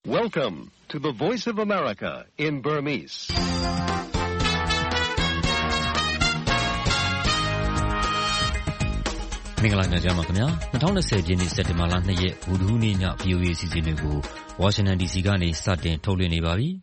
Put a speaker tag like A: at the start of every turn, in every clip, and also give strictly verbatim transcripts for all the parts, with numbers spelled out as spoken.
A: Welcome to the Voice of America in Burmese.
B: ။မင်္ဂလာညချမ်းပါခင်ဗျာ။၂၀၂၀ပြည့်နှစ်စက်တင်ဘာလ၂ရက်ဗုဒ္ဓဟူးနေ့ည ဗွီအိုအေ အစီအစဉ်တွေကိုဝါရှင်တန်ဒီစီကနေစတင်ထုတ်လွှင့်နေပါပြီ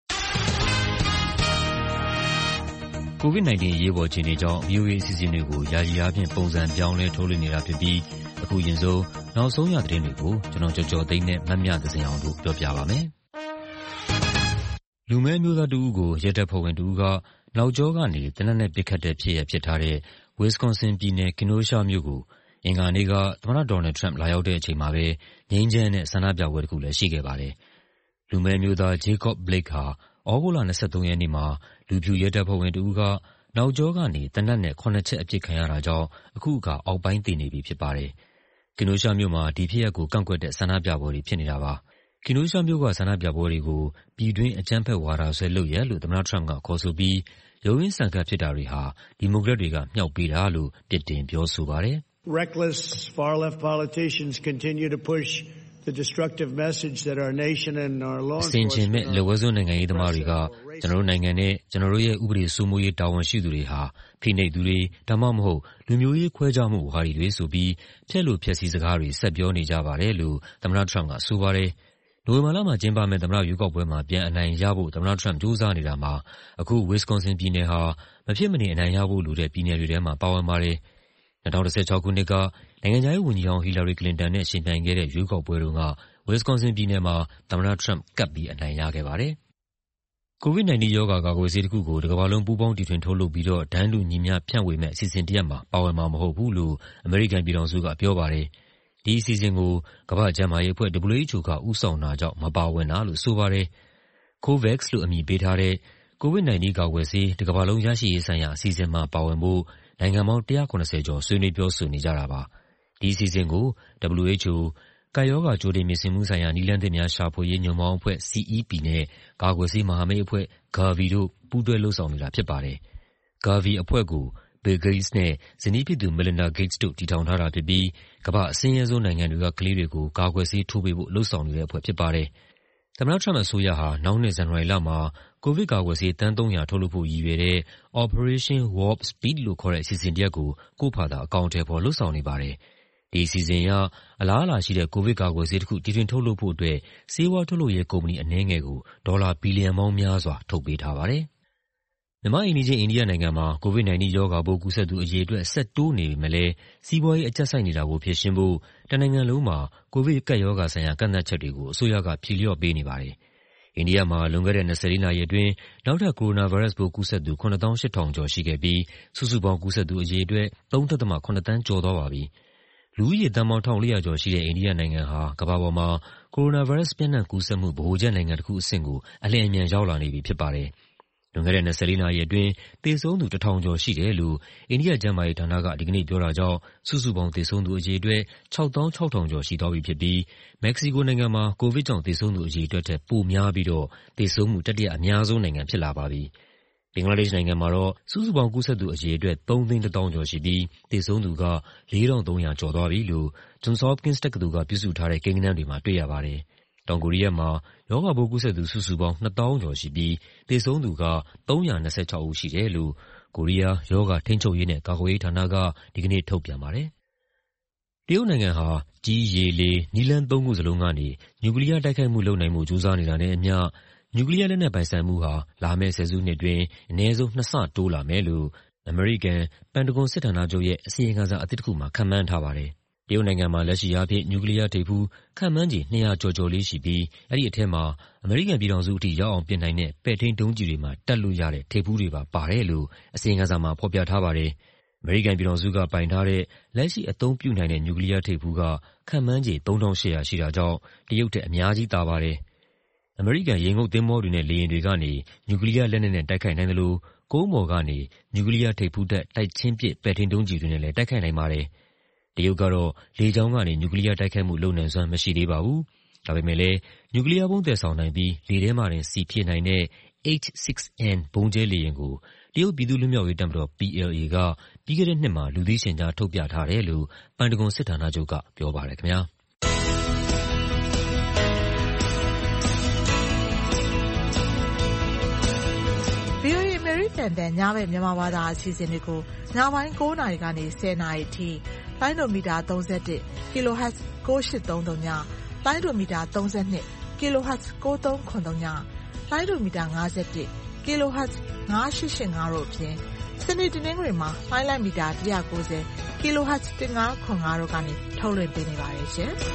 B: ။ ကိုဗစ်-၁၉ အရေးပေါ်အခြေအနေကြောင့် ဗွီအိုအေ အစီအစဉ်တွေကိုယာယီအားဖြင့်ပုံစံပြောင်းလဲထုတ်လွှင့်နေတာဖြစ်ပြီးအခုရင်ဆုံးနောက်ဆုံးရသတင်းတွေကိုကျွန်တော်ကျော်ကျော်သိန်းနဲ့မမြသဇင်အောင်တို့ပြောပြပါမယ်။လူမည်းအမျိုးသားတစ်ဦးကိုရဲတပ်ဖွဲ့ဝင်တစ်ဦးကနောက်ကျောကနေသေနတ်နဲ့ပစ်ခတ်တဲ့ဖြစ်ရပ်ဖြစ်ထားတဲ့ Wisconsin ပြည်နယ် Kenosha မြို့ကိုအင်္ဂါနေ့ကသမ္မတ Donald Trump လာရောက်တဲ့အချိန်မှာပဲငြိမ်းချမ်းတဲ့ဆန္ဒပြပွဲတစ်ခုလည်းရှိခဲ့ပါတယ်။လူမည်းအမျိုးသား Jacob Blake ဟာသြဂုတ်လ၂၃ရက်နေ့မှာလူဖြူရဲတပ်ဖွဲ့ဝင်တစ်ဦးကနောက်ကျောကနေသေနတ်နဲ့ခုနှစ်ချက်အပစ်ခံရတာကြောင့်အခုအခါအောက်ပိုင်းသေနေပြီဖြစ်ပါတယ်။ Kenosha မြို့မှာဒီဖြစ်ရပ်ကိုကန့်ကွက်တဲ့ဆန္ဒပြပွဲတွေဖြစ်နေတာပါ။ Kenosha မြို့ကဆန္ဒပြပွဲတွေကိုပြည်တွင်းအကြမ်းဖက်ဝါဒစွဲလုပ်ရပ်လို့သမ္မတ Trump ကခေါ်ဆိုပြီးရုန်းရင်းဆန်ခတ်ဖြစ်တာတွေဟာဒီမိုကရက်တွေကမြှောက်ပေးတာလို့ပြစ်တင်ပြောဆိုပါတယ်။
C: Reckless far-left politicians continue to push the destructive message that our nation and our law enforcement
B: အစဉ်ချင်းမဲ့လက်ဝဲစွန်းနိုင်ငံရေးသမားတွေကကျွန်တော်တို့နိုင်ငံနဲ့ကျွန်တော်တို့ရဲ့ဥပဒေစိုးမိုးရေးတာဝန်ရှိသူတွေဟာဖိနှိပ်သူတွေဒါမှမဟုတ်လူမျိုးရေးခွဲခြားမှုဝါဒီတွေဆိုပြီးဖျက်လို့ဖျက်ဆီးစကားတွေဆက်ပြောနေကြပါတယ်လို့သမ္မတ Trump ကဆိုပါတယ်။နိုဝင်ဘာလမှာကျင်းပမယ့်သမ္မတရွေးကောက်ပွဲမှာပြန်အနိုင်ရဖို့သမ္မတ Trump ကြိုးစားနေတာမှာအခု Wisconsin ပြည်နယ်ဟာမဖြစ်မနေအနိုင်ရဖို့လိုတဲ့ပြည်နယ်တွေထဲမှာပါဝင်ပါတယ်။၂၀၁၆ခုနှစ်ကနိုင်ငံခြားရေးဝန်ကြီးဟောင်း Hillary Clinton နဲ့ယှဉ်ပြိုင်ခဲ့တဲ့ရွေးကောက်ပွဲတုန်းက Wisconsin ပြည်နယ်မှာသမ္မတ Trump ကပ်ပြီးအနိုင်ရခဲ့ပါတယ်။ ကိုဗစ်-၁၉ ရောဂါကာကွယ်ဆေးတစ်ခုကိုတစ်ကမ္ဘာလုံးပူးပေါင်းတီထွင်ထုတ်လုပ်ပြီးတော့တန်းတူညီမျှဖြန့်ဝေမယ့်အစီအစဉ်တစ်ရပ်မှာပါဝင်မှာမဟုတ်ဘူးလို့အမေရိကန်ပြည်ထောင်စုကပြောပါတယ်။ဒီအစီအစဉ်ကိုကမ္ဘာ့ကျန်းမာရေးအဖွဲ့ W H O ကဦးဆောင်တာကြောင့်မပါဝင်တာလို့ဆိုပါတယ်။ COVAX လို့အမည်ပေးထားတဲ့ကိုဗစ်-၁၉ ကာကွယ်ဆေးတစ်ကမ္ဘာလုံးရရှိရေးဆိုင်ရာအစီအစဉ်မှာပါဝင်ဖို့နိုင်ငံပေါင်း၁၇၀ကျော်ဆွေးနွေးပြောဆိုနေကြတာပါ။ဒီအစီအစဉ်ကို W H O ကပ်ရောဂါကြိုတင်ပြင်ဆင်မှုဆိုင်ရာနည်းလမ်းသစ်များရှာဖွေရေးညွန့်ပေါင်းအဖွဲ့ C E P နဲ့ကာကွယ်ဆေးမဟာမိတ်အဖွဲ့ Gavi တို့ပူးတွဲလုပ်ဆောင်နေတာဖြစ်ပါတယ်။ Gavi အဖွဲ့ကို Bill Gates နဲ့ဇနီးဖြစ်သူ Melinda Gates တို့တည်ထောင်ထားတာဖြစ်ပြီးကမ္ဘာ့အဆင်းရဲဆုံးနိုင်ငံတွေကကလေးတွေကိုကာကွယ်ဆေးထိုးပေးဖို့လုပ်ဆောင်နေတဲ့အဖွဲ့ဖြစ်ပါတယ်။သမ္မတ Trump အစိုးရဟာနောက်နှစ်ဇန်နဝါရီလမှာကိုဗစ်ကာကွယ်ဆေးသန်းသုံးရာထုတ်လုပ်ဖို့ရည်ရွယ်တဲ့ Operation Warp Speed လို့ခေါ်တဲ့အစီအစဉ်တစ်ရပ်ကိုကိုယ့်ဖာသာအကောင်အထည်ဖော်လုပ်ဆောင်နေပါတယ်။ဒီအစီအစဉ်အရအလားအလာရှိတဲ့ကိုဗစ်ကာကွယ်ဆေးတစ်ခုတီထွင်ထုတ်လုပ်ဖို့အတွက်ဆေးဝါးထုတ်လုပ်ရေးကုမ္ပဏီအနည်းငယ်ကိုဒေါ်လာဘီလီယံပေါင်းများစွာထုတ်ပေးထားပါတယ်။မြန်မာ့အိမ်နီးချင်းအိန္ဒိယနိုင်ငံမှာကိုဗစ်-၁၉ ရောဂါပိုးကူးစက်သူအရေအတွက်ဆက်တိုးနေပေမဲ့လည်းစီးပွားရေးအကျပ်ဆိုက်နေတာကိုဖြေရှင်းဖို့တနိုင်ငံလုံးမှာကိုဗစ်ကပ်ရောဂါဆိုင်ရာကန့်သတ်ချက်တွေကိုအစိုးရကဖြေလျော့ပေးနေပါတယ်။အိန္ဒိယမှာလွန်ခဲ့တဲ့၂၄နာရီအတွင်းနောက်ထပ်ကိုရိုနာဗိုင်းရပ်စ်ပိုးကူးစက်သူခုနစ်သောင်းရှစ်ထောင်ကျော်ရှိခဲ့ပြီးစုစုပေါင်းကူးစက်သူအရေအတွက်၃.၇သန်းကျော်သွားပါပြီ။လူဦးရေသန်းပေါင်း၁၄၀၀ကျော်ရှိတဲ့အိန္ဒိယနိုင်ငံဟာကမ္ဘာပေါ်မှာကိုရိုနာဗိုင်းရပ်စ်ပျံ့နှံ့ကူးစက်မှုဗဟိုချက်နိုင်ငံတစ်ခုအဆင့်ကိုအလျင်အမြန်ရောက်လာနေပြီဖြစ်ပါတယ်။လွန်ခဲ့တဲ့၂၄နာရီအတွင်းသေဆုံးသူတစ်ထောင်ကျော်ရှိတယ်လို့အိန္ဒိယကျန်းမာရေးဌာနကဒီကနေ့ပြောတာကြောင့်စုစုပေါင်းသေဆုံးသူအရေအတွက်ခြောက်သောင်းခြောက်ထောင်ကျော်ရှိသွားပြီဖြစ်ပြီးမက္ကဆီကိုနိုင်ငံမှာကိုဗစ်ကြောင့်သေဆုံးသူအရေအတွက်ထက်ပိုများပြီးတော့သေဆုံးမှုတတိယအများဆုံးနိုင်ငံဖြစ်လာပါပြီ။ဘင်္ဂလားဒေ့ရှ်နိုင်ငံမှာတော့စုစုပေါင်းကူးစက်သူအရေအတွက်သုံးသိန်းတစ်သောင်းကျော်ရှိပြီးသေဆုံးသူကလေးထောင်သုံးရာကျော်သွားပြီလို့ Johns Hopkins တက္ကသိုလ်ကပြုစုထားတဲ့ကိန်းဂဏန်းတွေမှာတွေ့ရပါတယ်။တောင်ကိုရီးယားမှာရောဂါပိုးကူးစက်သူစုစုပေါင်းနှစ်သောင်းကျော်ရှိပြီးသေဆုံးသူကသုံးရာ၂၆ဦးရှိတယ်လို့ကိုရီးယားရောဂါထိန်းချုပ်ရေးနဲ့ကာကွယ်ရေးဌာနကဒီကနေ့ထုတ်ပြန်ပါတယ်။တရုတ်နိုင်ငံဟာကြည်းရေလေနည်းလမ်းသုံးခုစလုံးကနေနျူကလ িয়ার တိုက်ခိုက်မှုလုပ်နိုင်မှုကြိုးစားနေတာနဲ့အမျှနျူကလ িয়ার လက်နက်ပိုင်ဆိုင်မှုဟာလာမယ့်ဆယ်စုနှစ်အတွင်းအနည်းဆုံးနှစ်ဆတိုးလာမယ်လို့အမေရိကန်ပန်တဂွန်စစ်ဌာနချုပ်ရဲ့အစီရင်ခံစာအသစ်တစ်ခုမှာခန့်မှန်းထားပါတယ်။တရုတ်နိုင်ငံမှာလက်ရှိအားဖြင့်နျူကလ িয়ার ထိပ်ဖူးခန့်မှန်းခြေနှစ်ရာကျော်ကျော်လေးရှိပြီးအဲဒီအထဲမှာအမေရိကန်ပြည်ထောင်စုအထိရောက်အောင်ပစ်နိုင်တဲ့ပဲ့ထိန်းဒုံးကျည်တွေမှာတပ်လို့ရတဲ့ထိပ်ဖူးတွေပါပါတယ်လို့အစီရင်ခံစာမှာဖော်ပြထားပါတယ်။အမေရိကန်ပြည်ထောင်စုကပိုင်ထားတဲ့လက်ရှိအသုံးပြုနိုင်တဲ့နျူကလ িয়ার ထိပ်ဖူးကခန့်မှန်းခြေသုံးထောင့်ရှစ်ရာရှိတာကြောင့်တရုတ်ထက်အများကြီးသာပါတယ်။အမေရိကန်ရေငုပ်သင်္ဘောတွေနဲ့လေယာဉ်တွေကနေနျူကလ িয়ার လက်နက်နဲ့တိုက်ခိုက်နိုင်တယ်လို့ကုန်းပေါ်ကနေနျူကလ িয়ার ထိပ်ဖူးတပ်တိုက်ချင်းပစ်ပဲ့ထိန်းဒုံးကျည်တွေနဲ့လည်းတိုက်ခိုက်နိုင်ပါတယ်။တရုတ်ကတော့လေကြောင်းကနေနျူကလ িয়ার တိုက်ခိုက်မှုလုပ်နိုင်စွမ်းမရှိသေးပါဘူး။ဒါပေမဲ့လည်းနျူကလ িয়ার ဗုံးသယ်ဆောင်နိုင်ပြီးလေထဲမှာတင်စီဖြည့်နိုင်တဲ့ H six N ဗုံးကျဲလေယာဉ်ကိုတရုတ်ပြည်သူ့လွတ်မြောက်ရေးတပ်မတော် P L A ကပြီးခဲ့တဲ့နှစ်မှာလူသိရှင်ကြားထုတ်ပြထားတယ်လို့ပန်တဂွန်စစ်ဌာနချုပ်ကပြောပါတယ်ခင်ဗျာ။
D: ရိကန်တန်ညဘက်မြန်မာဘာသာအစီအစဉ်တွေကိုညပိုင်း၉နာရီကနေ၁၀နာရီအထိလိုင်းဒိုမီတာ၃၁ kilohertz ၉၈၃၃ညလိုင်းဒိုမီတာ၃၂ kilohertz ၉၃၇၃ညလိုင်းဒိုမီတာ၅၁ kilohertz ၅၈၈၅တို့အပြင်စနေတနင်္ဂနွေမှာလိုင်းလိုက်မီတာ၁၉၀ kilohertz ၁၅၇၅တို့ကနေထုတ်လွှင့်ပေးနေပါတယ်ရှင်။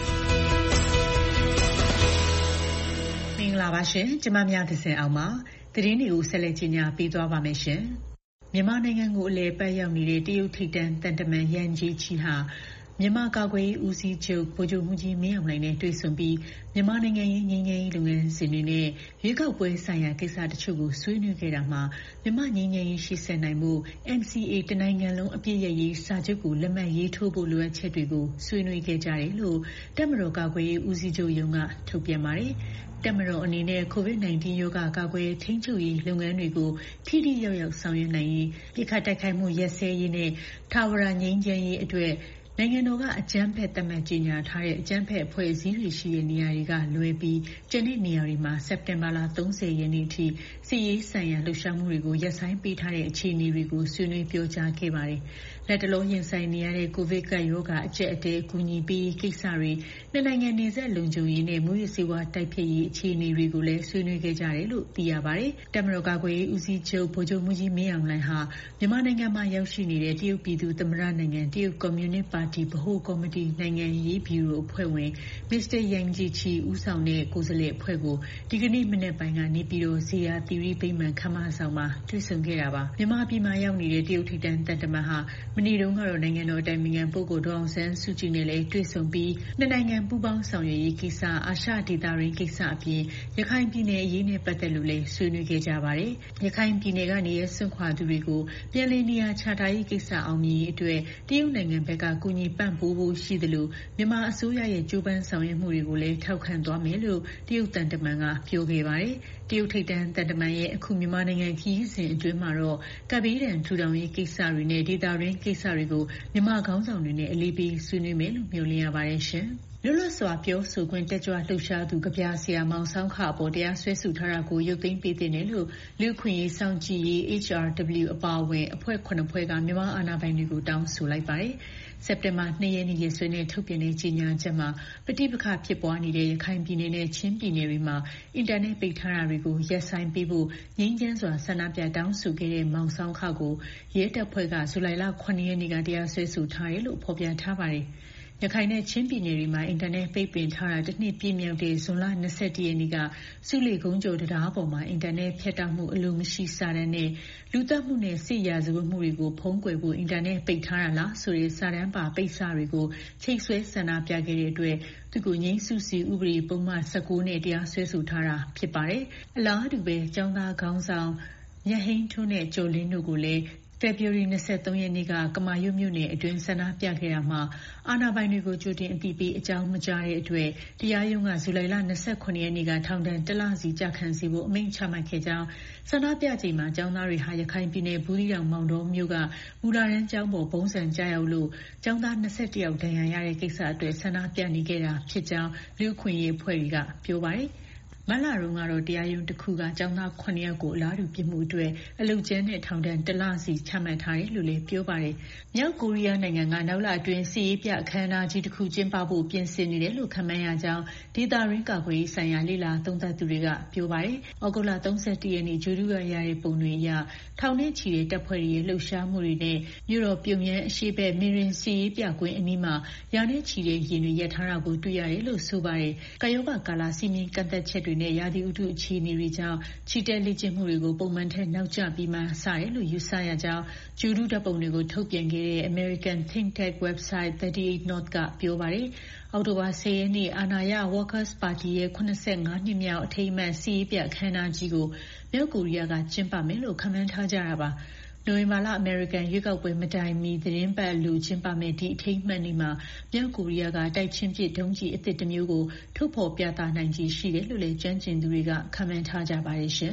E: မင်္ဂလာပါရှင်။ကျမမြတ်သစင်အောင်ပါ။သတင်းတွေကိုဆက်လက်ကြီးညာပေးသွားပါမယ်ရှင်။မြန်မာနိုင်ငံကိုအလဲပတ်ရောက်နေတဲ့တရုတ်ထိပ်တန်းတန်တမန်ရန်ကြီးချီဟာမြန်မာကာကွယ်ရေးဦးစီးချုပ်ဗိုလ်ချုပ်မှူးကြီးမင်းအောင်လှိုင်နဲ့တွေ့ဆုံပြီးမြန်မာနိုင်ငံရေးငြိမ်းချမ်းရေးလုပ်ငန်းစဉ်တွေနဲ့ရွေးကောက်ပွဲဆိုင်ရာကိစ္စတချို့ကိုဆွေးနွေးခဲ့တာမှာမြန်မာငြိမ်းချမ်းရေးရှေ့ဆက်နိုင်မှု N C A တနိုင်ငံလုံးအပြည့်ရရေးစာချုပ်ကိုလက်မှတ်ရေးထိုးဖို့လိုအပ်ချက်တွေကိုဆွေးနွေးခဲ့ကြတယ်လို့တပ်မတော်ကာကွယ်ရေးဦးစီးချုပ်ရုံးကထုတ်ပြန်ပါတယ်။တပ်မတော်အနေနဲ့ ကိုဗစ် ၁၉ ရောဂါကာကွယ်ထိန်းချုပ်ရေးလုပ်ငန်းတွေကိုထိထိရောက်ရောက်ဆောင်ရွက်နိုင်ရေးပြစ်ခတ်တိုက်ခိုက်မှုရပ်စဲရေးနဲ့ထာဝရငြိမ်းချမ်းရေးအတွက်နိုင်ငံတော်ကအကြမ်းဖက်သတ်မှတ်ကြေညာထားတဲ့အကြမ်းဖက်အဖွဲ့အစည်းတွေရှိတဲ့နေရာတွေကလွဲပြီးကျန်တဲ့နေရာတွေမှာစက်တင်ဘာလ၃၀ရက်နေ့ထိစစ်ရေးဆိုင်ရာလှုပ်ရှားမှုတွေကိုရပ်ဆိုင်းပေးထားတဲ့အခြေအနေတွေကိုဆွေးနွေးပြောကြားခဲ့ပါတယ်။လက်တလုံးရင်ဆိုင်နေရတဲ့ကိုဗစ်ကပ်ရောဂါအကျက်အတဲကူညီပေးကိစ္စတွေနှစ်နိုင်ငံနေဆက်လုံခြုံရေးနဲ့မူရစ်စေဝါတိုက်ဖျက်ရေးအခြေအနေတွေကိုလည်းဆွေးနွေးခဲ့ကြတယ်လို့သိရပါတယ်။တပ်မတော်ကာကွယ်ရေးဦးစီးချုပ်ဗိုလ်ချုပ်မှူးကြီးမင်းအောင်လှိုင်ဟာမြန်မာနိုင်ငံမှာရောက်ရှိနေတဲ့တရုတ်ပြည်သူသမ္မတနိုင်ငံတရုတ်ကွန်မြူနစ်ပါတီဗဟိုကော်မတီနိုင်ငံရေးဘီရိုအဖွဲ့ဝင်မစ္စတာယန်ဂျီချီဦးဆောင်တဲ့ကိုယ်စားလှယ်အဖွဲ့ကိုဒီကနေ့မနေ့ပိုင်းကနေပြည်တော်ဇေယျာသီရိဗိမာန်ခမ်းမဆောင်မှာတွေ့ဆုံခဲ့တာပါမြန်မာပြည်မှာရောက်နေတဲ့တရုတ်ထိပ်တန်းတပ်တမန်ဟာမနေ့တုန်းကတော့နိုင်ငံတော်အတိုင်ပင်ခံပုဂ္ဂိုလ်ဒေါအောင်ဆန်းစုကြည်နဲ့လည်းတွေ့ဆုံပြီးနှစ်နိုင်ငံပူးပေါင်းဆောင်ရွက်ရေးကိစ္စအာရှဒေသရင်းကိစ္စအပြင်ရခိုင်ပြည်နယ်အရေးနဲ့ပတ်သက်လို့လည်းဆွေးနွေးခဲ့ကြပါတယ်ရခိုင်ပြည်နယ်ကနေရဆွန့်ခွာသူတွေကိုပြည်လည်နေရာချထားရေးကိစ္စအောင်မြင်ရေးအတွက်တရုတ်နိုင်ငံဘက်ကကူညီပံ့ပိုးဖို့ရှိသလိုမြန်မာအစိုးရရဲ့ကြိုးပမ်းဆောင်ရွက်မှုတွေကိုလည်းထောက်ခံသွားမယ်လို့တရုတ်တန်တမန်ကပြောခဲ့ပါတယ်။တရုတ်ထိပ်တန်းတန်တမန်ရဲ့အခုမြန်မာနိုင်ငံခရီးစဉ်အတွင်းမှာတော့ကပ်ဘေးဒဏ်ထူထောင်ရေးကိစ္စတွေနဲ့ဒေသရင်းကိစ္စတွေကိုမြန်မာခေါင်းဆောင်တွေနဲ့အလေးပေးဆွေးနွေးမယ်လို့မျှော်လင့်ရပါတယ်ရှင်။လွတ်လပ်စွာပြောဆိုခွင့်တက်ကြွလှုပ်ရှားသူကဗျာဆရာမောင်ဆောင်းခအပေါ်တရားစွဲဆိုထားတာကိုရုပ်သိမ်းပေးတဲ့လို့လူခွင့်ရေးစောင့်ကြည့်ရေး H R W အပါအဝင်အဖွဲ့ခုနှစ်ဖွဲ့ကမြန်မာအာဏာပိုင်တွေကိုတောင်းဆိုလိုက်ပါတယ်။စက်တင်ဘာ၂ရက်နေ့ရက်စွဲနဲ့ထုတ်ပြန်တဲ့ကြေညာချက်မှာပဋိပက္ခဖြစ်ပွားနေတဲ့ရခိုင်ပြည်နယ်နဲ့ချင်းပြည်နယ်တွေမှာအင်တာနက်ပိတ်ထားတာတွေကိုရပ်ဆိုင်းပေးဖို့ငြိမ်းချမ်းစွာဆန္ဒပြတောင်းဆိုခဲ့တဲ့မောင်ဆောင်းခကိုရဲတပ်ဖွဲ့ကဇူလိုင်လခုနှစ်ရက်နေ့ကတရားစွဲဆိုထားတယ်လို့ဖော်ပြထားပါတယ်။ရခိုင်နဲ့ချင်းပြည်နယ်တွေမှာအင်တာနက်ပိတ်ပင်ထားတာတစ်နှစ်ပြည့်မြောက်တဲ့ဇွန်လ၂၁ရက်နေ့ကစုလီကုန်းကျော်တရားပေါ်မှာအင်တာနက်ဖြတ်တောက်မှုအလိုမရှိစာတမ်းနဲ့လူသတ်မှုနဲ့စစ်ရာဇဝတ်မှုတွေကိုဖုံးကွယ်ဖို့အင်တာနက်ပိတ်ထားတာလားဆိုတဲ့စာတမ်းပါပိတ်စာတွေကိုချိတ်ဆွဲဆန္ဒပြခဲ့တဲ့အတွက်သူကိုငြိမ်းစုစီဥပဒေပုံမှန်၁၉နဲ့တရားစွဲဆိုထားတာဖြစ်ပါတယ်။အလားတူပဲကျောင်းသားခေါင်းဆောင်မြတ်ဟိန်းထွန်းနဲ့ကျော်လင်းတို့ကိုလည်းဖေဖော်ဝါရီ၂၃ရက်နေ့ကကမာရွတ်မြို့နယ်အတွင်းဆန္ဒပြခဲ့တာမှာအာဏာပိုင်တွေကိုကြိုတင်အသိပေးအကြောင်းမကြားတဲ့အတွက်တရားရုံးကဇူလိုင်လ၂၇ရက်နေ့ကထောင်ဒဏ်တစ်လစီကြာခံစီဖို့အမိန့်ချမှတ်ခဲ့ကြောင်းဆန္ဒပြချိန်မှာကျောင်းသားတွေဟာရခိုင်ပြည်နယ်ဘူးသီးတောင်မောင်တော်မြို့ကမူလာရန်ကျောင်းပေါ်ဘုံစံကြားရောက်လို့ကျောင်းသား၂၁ယောက်ဒဏ်ရာရတဲ့ကိစ္စအတွက်ဆန္ဒပြနေခဲ့တာဖြစ်ကြောင်းလူ့အခွင့်အရေးအဖွဲ့တွေကပြောပါတယ်။မလရုံကတော့တရားရုံးတစ်ခုကကျောင်းသားခုနှစ်ယောက်ကိုအလားတူပြစ်မှုအတွက်အလုတ်ကျန်းတဲ့ထောင်ဒဏ်တစ်လစီချမှတ်ထားတယ်လို့လည်းပြောပါတယ်။မြောက်ကိုရီးယားနိုင်ငံကနောက်လအတွင်းစစ်ရေးပြအခမ်းအနားကြီးတစ်ခုကျင်းပဖို့ပြင်ဆင်နေတယ်လို့ခန့်မှန်းရကြောင်းဒေသရင်းကာကွယ်ရေးဆိုင်ရာလေ့လာသုံးသပ်သူတွေကပြောပါတယ်။ဩဂုတ်လ၃၁ရက်နေ့ဂျူရီကရတဲ့ပုံတွေအရထောင်နဲ့ချီတဲ့တပ်ဖွဲ့တွေရဲ့လှုပ်ရှားမှုတွေနဲ့မြို့တော်ပြုံယမ်းအရှိဘက်မင်းရင်စစ်ရေးပြကွင်းအနီးမှာရာနဲ့ချီတဲ့ရင်တွေရပ်ထားတာကိုတွေ့ရတယ်လို့ဆိုပါတယ်။ကာယောဂကာလာစီမင်းကန့်သက်ချက်တွေနဲ့ရာသီဥတုအခြေအနေတွေကြောင့်ချီတက်လေ့ကျင့်မှုတွေကိုပုံမှန်ထက်နောက်ကျပြီးမှစတယ်လို့ယူဆရကြောင်းဂျူရီဓာတ်ပုံတွေကိုထုတ်ပြန်ခဲ့တဲ့ American Think Tank website thirty-eight north ကပြောပါတယ်။အောက်တိုဘာ၁၀ရက်နေ့အာဏာရ Workers Party ရဲ့၇၅နှစ်မြောက်အထိမ်းအမှတ်စစ်ရေးပြအခမ်းအနားကြီးကိုမြောက်ကိုရီးယားကကျင်းပမယ်လို့ခန့်မှန်းထားကြတာပါ။နိုဝင်ဘာလအမေရိကန်ရွေးကောက်ပွဲမတိုင်မီသတင်းပတ်လူကျင်းပမဲ့ဒီအထိမ်းအမှတ်နေ့မှာမြောက်ကိုရီးယားကတိုက်ချင်းပစ်ဒုံးကျည်အသစ်တစ်မျိုးကိုထုတ်ဖော်ပြသနိုင်ခြေရှိတယ်လို့လည်းကျွမ်းကျင်သူတွေကခန့်မှန်းထားကြပါတယ်ရှင်။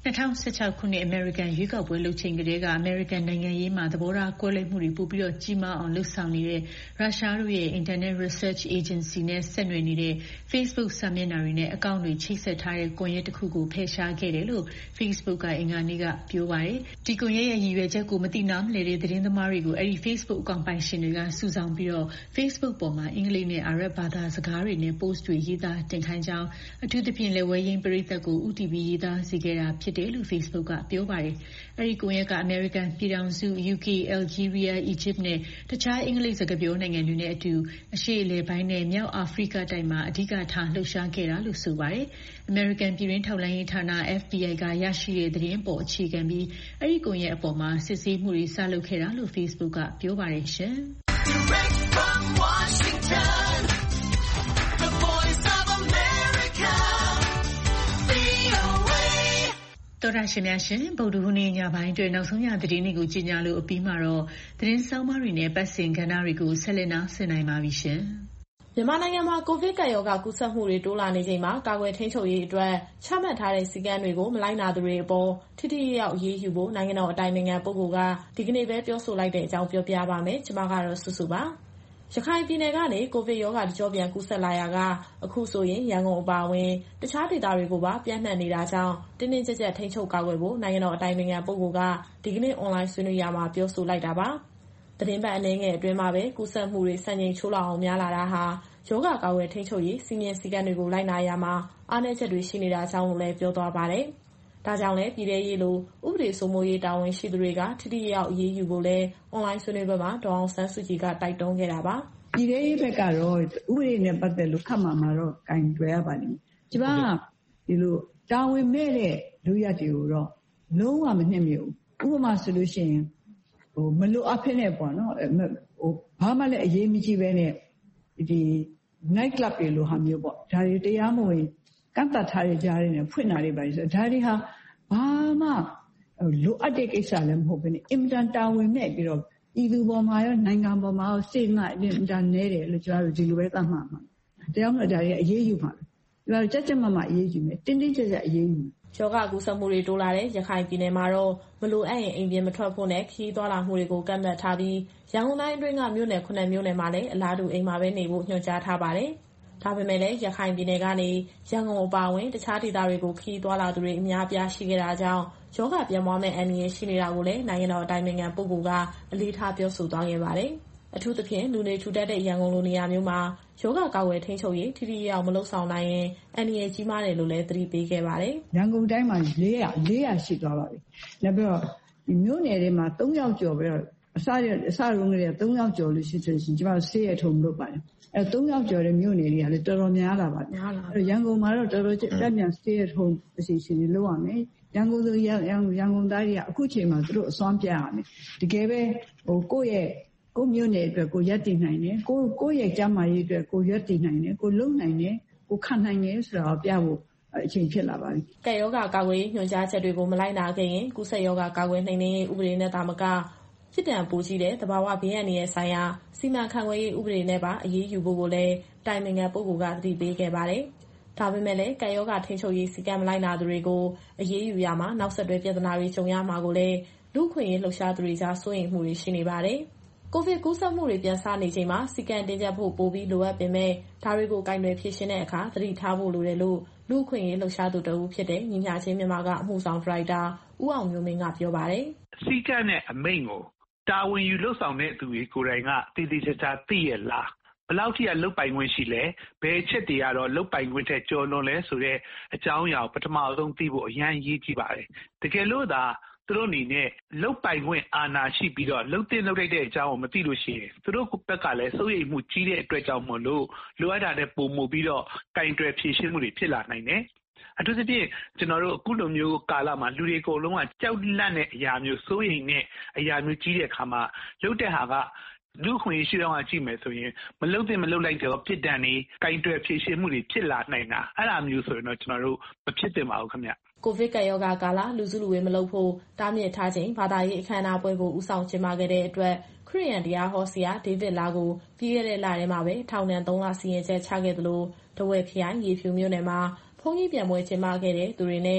E: ၂၀၁၆ ခုနှစ်အမေရိကန်ရွေးကောက်ပွဲလုပ်ချိန်ကတည်းကအမေရိကန်နိုင်ငံရေးမှာသဘောထားကွဲလွဲမှုတွေပိုပြီးတော့ကြီးမားအောင်လှုပ်ဆောင်နေတဲ့ရုရှားတို့ရဲ့ Internet Research Agency နဲ့ဆက်နွယ်နေတဲ့ Facebook စာမျက်နှာတွေနဲ့အကောင့်တွေချိတ်ဆက်ထားတဲ့ကွန်ရက်တစ်ခုကိုဖယ်ရှားခဲ့တယ်လို့ Facebook ကအင်္ဂါနေ့ကပြောပါတယ်။ဒီကွန်ရက်ရဲ့ရည်ရွယ်ချက်ကိုမသိနားမလည်တဲ့သတင်းသမားတွေကိုအဲ့ဒီ Facebook အကောင့်ပိုင်ရှင်တွေကစုဆောင်းပြီးတော့ Facebook ပေါ်မှာအင်္ဂလိပ်နဲ့အာရပ်ဘာသာစကားတွေနဲ့ post တွေရေးသားတင်ခိုင်းကြောင်းအထူးသဖြင့်လက်ဝဲရင်းပရိသတ်ကို ဦးတည်ပြီးရေးသားစေခဲ့တာဖြစ်တယ်လို့ Facebook ကပြောပါတယ်။အဲဒီကွန်ရက်ကအမေရိကန်ပြည်ထောင်စု ယူကေ အယ်လ်ဂျီးရီးယား အီဂျစ်နဲ့တခြားအင်္ဂလိပ်စကားပြောနိုင်ငံတွေနဲ့အတူအရှေ့အလယ်ပိုင်းနဲ့မြောက်အာဖရိကတိုက်မှာအဓိကထားလှုပ်ရှားခဲ့တာလို့ဆိုပါတယ်။အမေရိကန်ပြည်တွင်းထောက်လှမ်းရေးဌာန အက်ဖ်ဘီအိုင် ကရရှိတဲ့သတင်းပေါ်အခြေခံပြီးအဲဒီကွန်ရက်အပေါ်မှာစစ်ဆေးမှုတွေစလုပ်ခဲ့တာလို့ Facebook ကပြောပါတယ်ရှင်။ Direct from Washington, the voice of America, တော်ရရှိမြရှင်ဗုဒ္ဓဟူးနေ့ညပိုင်းတွင်နောက်ဆုံးရသတင်းတွေကိုကြီးညာလို့အပြီးမှာတော့သတင်းဆောင်မတွေနဲ့ပတ်စင်ကဏ္ဍတွေကိုဆက်လက်နားဆင်နိုင်ပါပြီရှင်
F: ။မြန်မာနိုင်ငံမှာကိုဗစ်ကပ်ရောဂါကူးစက်မှုတွေတိုးလာနေချိန်မှာကာကွယ်ထိန်းချုပ်ရေးအတွက်ချမှတ်ထားတဲ့စည်းကမ်းတွေကိုမလိုက်နာသူတွေအပေါ်ထိထိရောက်အရေးယူဖို့နိုင်ငံတော်အတိုင်ပင်ခံပုဂ္ဂိုလ်ကဒီကနေ့ပဲပြောဆိုလိုက်တဲ့အကြောင်းပြောပြပါမယ်။ကျွန်မကတော့စုစုပါ။ရခိုင်ပြည်နယ်ကနေကိုဗစ်ရောဂါတကျော့ပြန်ကူးစက်လာရာကအခုဆိုရင်ရန်ကုန်အပါအဝင်တခြားဒေသတွေကိုပါပြန့်နှံ့နေတာကြောင့်တင်းတင်းကြပ်ကြပ်ထိန်းချုပ်ကာကွယ်ဖို့နိုင်ငံတော်အတိုင်ပင်ခံပုဂ္ဂိုလ်ကဒီကနေ့အွန်လိုင်းဆွေးနွေးရာမှာပြောဆိုလိုက်တာပါ။သတင်းပတ်အနေငယ်အတွင်းမှာပဲကူးစက်မှုတွေစံချိန်ချိုးလောက်အောင်များလာတာဟာယောဂကာကွယ်ထိန်းချုပ်ရေးစီမံစည်းကမ်းတွေကိုလိုက်နာရမှာအားနည်းချက်တွေရှိနေတာကြောင့်လို့လည်းပြောသွားပါတယ်။ဒါကြောင့်လည်းပြည်ထရေးလိုဥပဒေစိုးမိုးရေးတာဝန်ရှိသူတွေကထိထိရောက်အရေးယူဖို့လဲအွန်လိုင်းဆွေးနွေးပွဲမှာဒေါ်အောင်ဆန်းစုကြည်ကတိုက်တွန်းခဲ့တာပါ
G: ။ပြည်ထရေးဘက်ကတော့ဥပဒေနဲ့ပတ်သက်လို့ခက်မှမှာတော့ကင်တွယ်ရပါလိမ့်မယ်။ကျမကဒီလိုတာဝန်မဲ့တဲ့လူရက်တွေကိုတော့လုံးဝမနှိမ့်မြဘူး။ဥပမာဆိုလို့ရှိရင်ဟိုမလိုအပ်ဖ ೇನೆ ပေါ့နော်ဟိုဘာမှလည်းအရေးမကြီးပဲနဲ့ဒီ night club တွေလိုဟာမျိုးပေါ့ဒါတွေတရားမဝင်ကန့်သတ်ထားတဲ့ကြားတွေနဲ့ဖွင့်တာတွေပါဆိုဒါတွေဟာဘာမှလိုအပ်တဲ့ကိစ္စလည်းမဟုတ်ဘဲနဲ့အင်မတန်တာဝန်မဲ့ပြီးတော့ပြည်သူပေါ်မှာရောနိုင်ငံပေါ်မှာရောစိတ်ငါအင်မတန်နေတယ်လို့ကျွန်တော်တို့ဒီလိုပဲသတ်မှတ်မှာတရားမလို့ဒါတွေအရေးယူပါကျွန်တော်တို့ကြက်ကြက်မမအရေးယူမယ်တင်းတင်းကြပ်ကြပ်အရေးယူ
F: ယောဂကူးစက်မှုတွေတိုးလာတဲ့ရခိုင်ပြည်နယ်မှာတော့မလိုအပ်ရင်အိမ်ပြင်မထွက်ဖို့နဲ့ခီးသွားလာမှုတွေကိုကန့်သတ်ထားပြီးရန်ကုန်တိုင်းအတွင်းကမြို့နယ်ခုနှစ်မြို့နယ်မှာလည်းအလားတူအိမ်မှာပဲနေဖို့ညွှန်ကြားထားပါတယ်။ဒါပေမဲ့လည်းရခိုင်ပြည်နယ်ကနေရန်ကုန်အပါအဝင်တခြားဒေသတွေကိုခီးသွားလာသူတွေအများအပြားရှိခဲ့တာကြောင့်ယောဂပြန့်ပွားမဲ့အန္တရာယ်ရှိနေတာကိုလည်းနိုင်ငံတော်အတိုင်ပင်ခံပုဂ္ဂိုလ်ကအလေးထားပြောဆိုသွားခဲ့ပါတယ်။အထူးသဖြင့်လူနေထူထပ်တဲ့ရန်ကုန်လိုနေရာမျိုးမှာယောဂကာကွယ်ထိန်းချုပ်ရေးထိထိရောက်မလုပ်ဆောင်နိုင်ရင်အန္တရာယ်ကြီးမားတယ်လို့လည်းသတိပေးခဲ့ပါတယ်
G: ။ရန်ကုန်တိုင်းမှာ၄၀၀ ၄၀၀ရှိသွားပါပြီ။နောက်ပြီးတော့ဒီမြို့နယ်တွေမှာ၃ယောက်ကျော်ပြီးတော့အစရအစရုံးကလေးက၃ယောက်ကျော်လို့ရှိဆိုရင်ကျမတို့ဆေးရထုံလုပ်ပါတယ်။အဲ၃ယောက်ကျော်တဲ့မြို့နယ်တွေကလည်းတော်တော်များလာပါပြီ။အဲရန်ကုန်မှာတော့တော်တော်ကြက်ပြန်ဆေးရထုံအစီအစဉ်တွေလုပ်ရမယ်။ရန်ကုန်ဆိုရန်ရန်ကုန်သားတွေကအခုချိန်မှာသူတို့အစွမ်းပြရမယ်။တကယ်ပဲဟိုကိုယ့်ရဲ့ကိုမျိုးနယ်အတွက်ကိုရက်တည်နိုင်တယ်ကိုကိုရဲ့ကျမ်းမာရေးအတွက်ကိုရက်တည်နိုင်တယ်ကိုလုံနိုင်တယ်ကိုခံနိုင်တယ်ဆိုတာကိုပြဖို့အချိန်ဖြစ်လာပါပြီ
F: ။ကပ်ရောဂါကာကွယ်ရေးညွှန်ကြားချက်တွေကိုမလိုက်နာခဲ့ရင်ကူးစက်ရောဂါကာကွယ်နိုင်တဲ့ဥပဒေနဲ့တာမကဖြစ်တံပိုးကြီးတဲ့သဘာဝဘေးအန္တရာယ်ဆိုင်ရာစီမံခန့်ခွဲရေးဥပဒေနဲ့ပါအရေးယူဖို့ကိုလည်းတိုင်ပင်ခံပုဂ္ဂိုလ်ကသတိပေးခဲ့ပါတယ်။ဒါပေမဲ့လည်းကပ်ရောဂါထိန်းချုပ်ရေးစည်းကမ်းမလိုက်နာသူတွေကိုအရေးယူရမှာနောက်ဆက်တွဲပြဿနာတွေကြုံရမှာကိုလည်းလူ့ခွင့်ရေးလှုပ်ရှားသူတွေကြားစိုးရိမ်မှုတွေရှိနေပါတယ်။ကိုဗစ်ကူးစက်မှုတွေပြန်ဆနေချိန်မှာစီကံတင်ကြဖို့ပိုပြီးလိုအပ်ပေမဲ့ဒါတွေကိုကင်တွယ်ဖြေရှင်းတဲ့အခါသတိထားဖို့လိုတယ်လို့လူ့အခွင့်အရေးလှုပ်ရှားသူတဦးဖြစ်တဲ့ညီမျှခြင်းမြန်မာကအမှုဆောင်ဒါရိုက်တာဦးအောင်မျိုးမင်းကပြောပါတယ်
H: ။စီကံနဲ့အမိန့်ကိုတာဝန်ယူလှုပ်ဆောင်တဲ့သူတွေကိုယ်တိုင်ကတည်တည်ချာချာသိရလားဘယ်လောက်ထိကလုတ်ပိုင်ခွင့်ရှိလဲဘယ်ချက်တွေကတော့လုတ်ပိုင်ခွင့်ထက်ကျော်လွန်လဲဆိုတဲ့အကြောင်းအရာကိုပထမဆုံးသိဖို့အရန်အရေးကြီးပါတယ်။တကယ်လို့သာသူတို့အနေနဲ့လုတ်ပိုင်ခွင့်အာဏာရှိပြီးတော့လုတ်တင်လုတ်လိုက်တဲ့အကြောင်းကိုမသိလို့ရှိရင်သူတို့ဘက်ကလည်းစိုးရိမ်မှုကြီးတဲ့အတွက်ကြောင့်မို့လို့လိုအပ်တာတဲ့ပုံမှုပြီးတော့ကင်တွယ်ဖြေရှင်းမှုတွေဖြစ်လာနိုင်တယ်။အထူးသဖြင့်ကျွန်တော်တို့အခုလိုမျိုးကာလမှာလူတွေအကုန်လုံးကကြောက်လန့်တဲ့အရာမျိုးစိုးရိမ်တဲ့အရာမျိုးကြီးတဲ့အခါမှာလုတ်တဲ့ဟာကလူခွင့်ရှိတော့ကြည့်မယ်ဆိုရင်မလုတ်တင်မလုတ်လိုက်တော့ပြစ်ဒဏ်တွေကင်တွယ်ဖြေရှင်းမှုတွေဖြစ်လာနိုင်တာအဲ့လိုမျိုးဆိုရင်တော့ကျွန်တော်တို့မဖြစ်သင့်ပါဘူးခင်ဗျ
F: ။ကိုဗစ်ကပ်ရောဂါကာလလူစုလူဝေးမလုပ်ဖို့တားမြစ်ထားချိန်ဘာသာရေးအခမ်းအနားပွဲကိုဦးဆောင်ကျင်းပခဲ့တဲ့အတွက်ခရစ်ယာန်တရားဟောဆရာဒေးဗစ်လာကိုပြီးခဲ့တဲ့လထဲမှာပဲထောင်ဒဏ်သုံးလစီရင်ချက်ချခဲ့သလိုတဝက်ခရိုင်ရေဖြူမြို့နယ်မှာဘုန်းကြီးပြန်ပွဲကျင်းပခဲ့တဲ့သူတွေနဲ့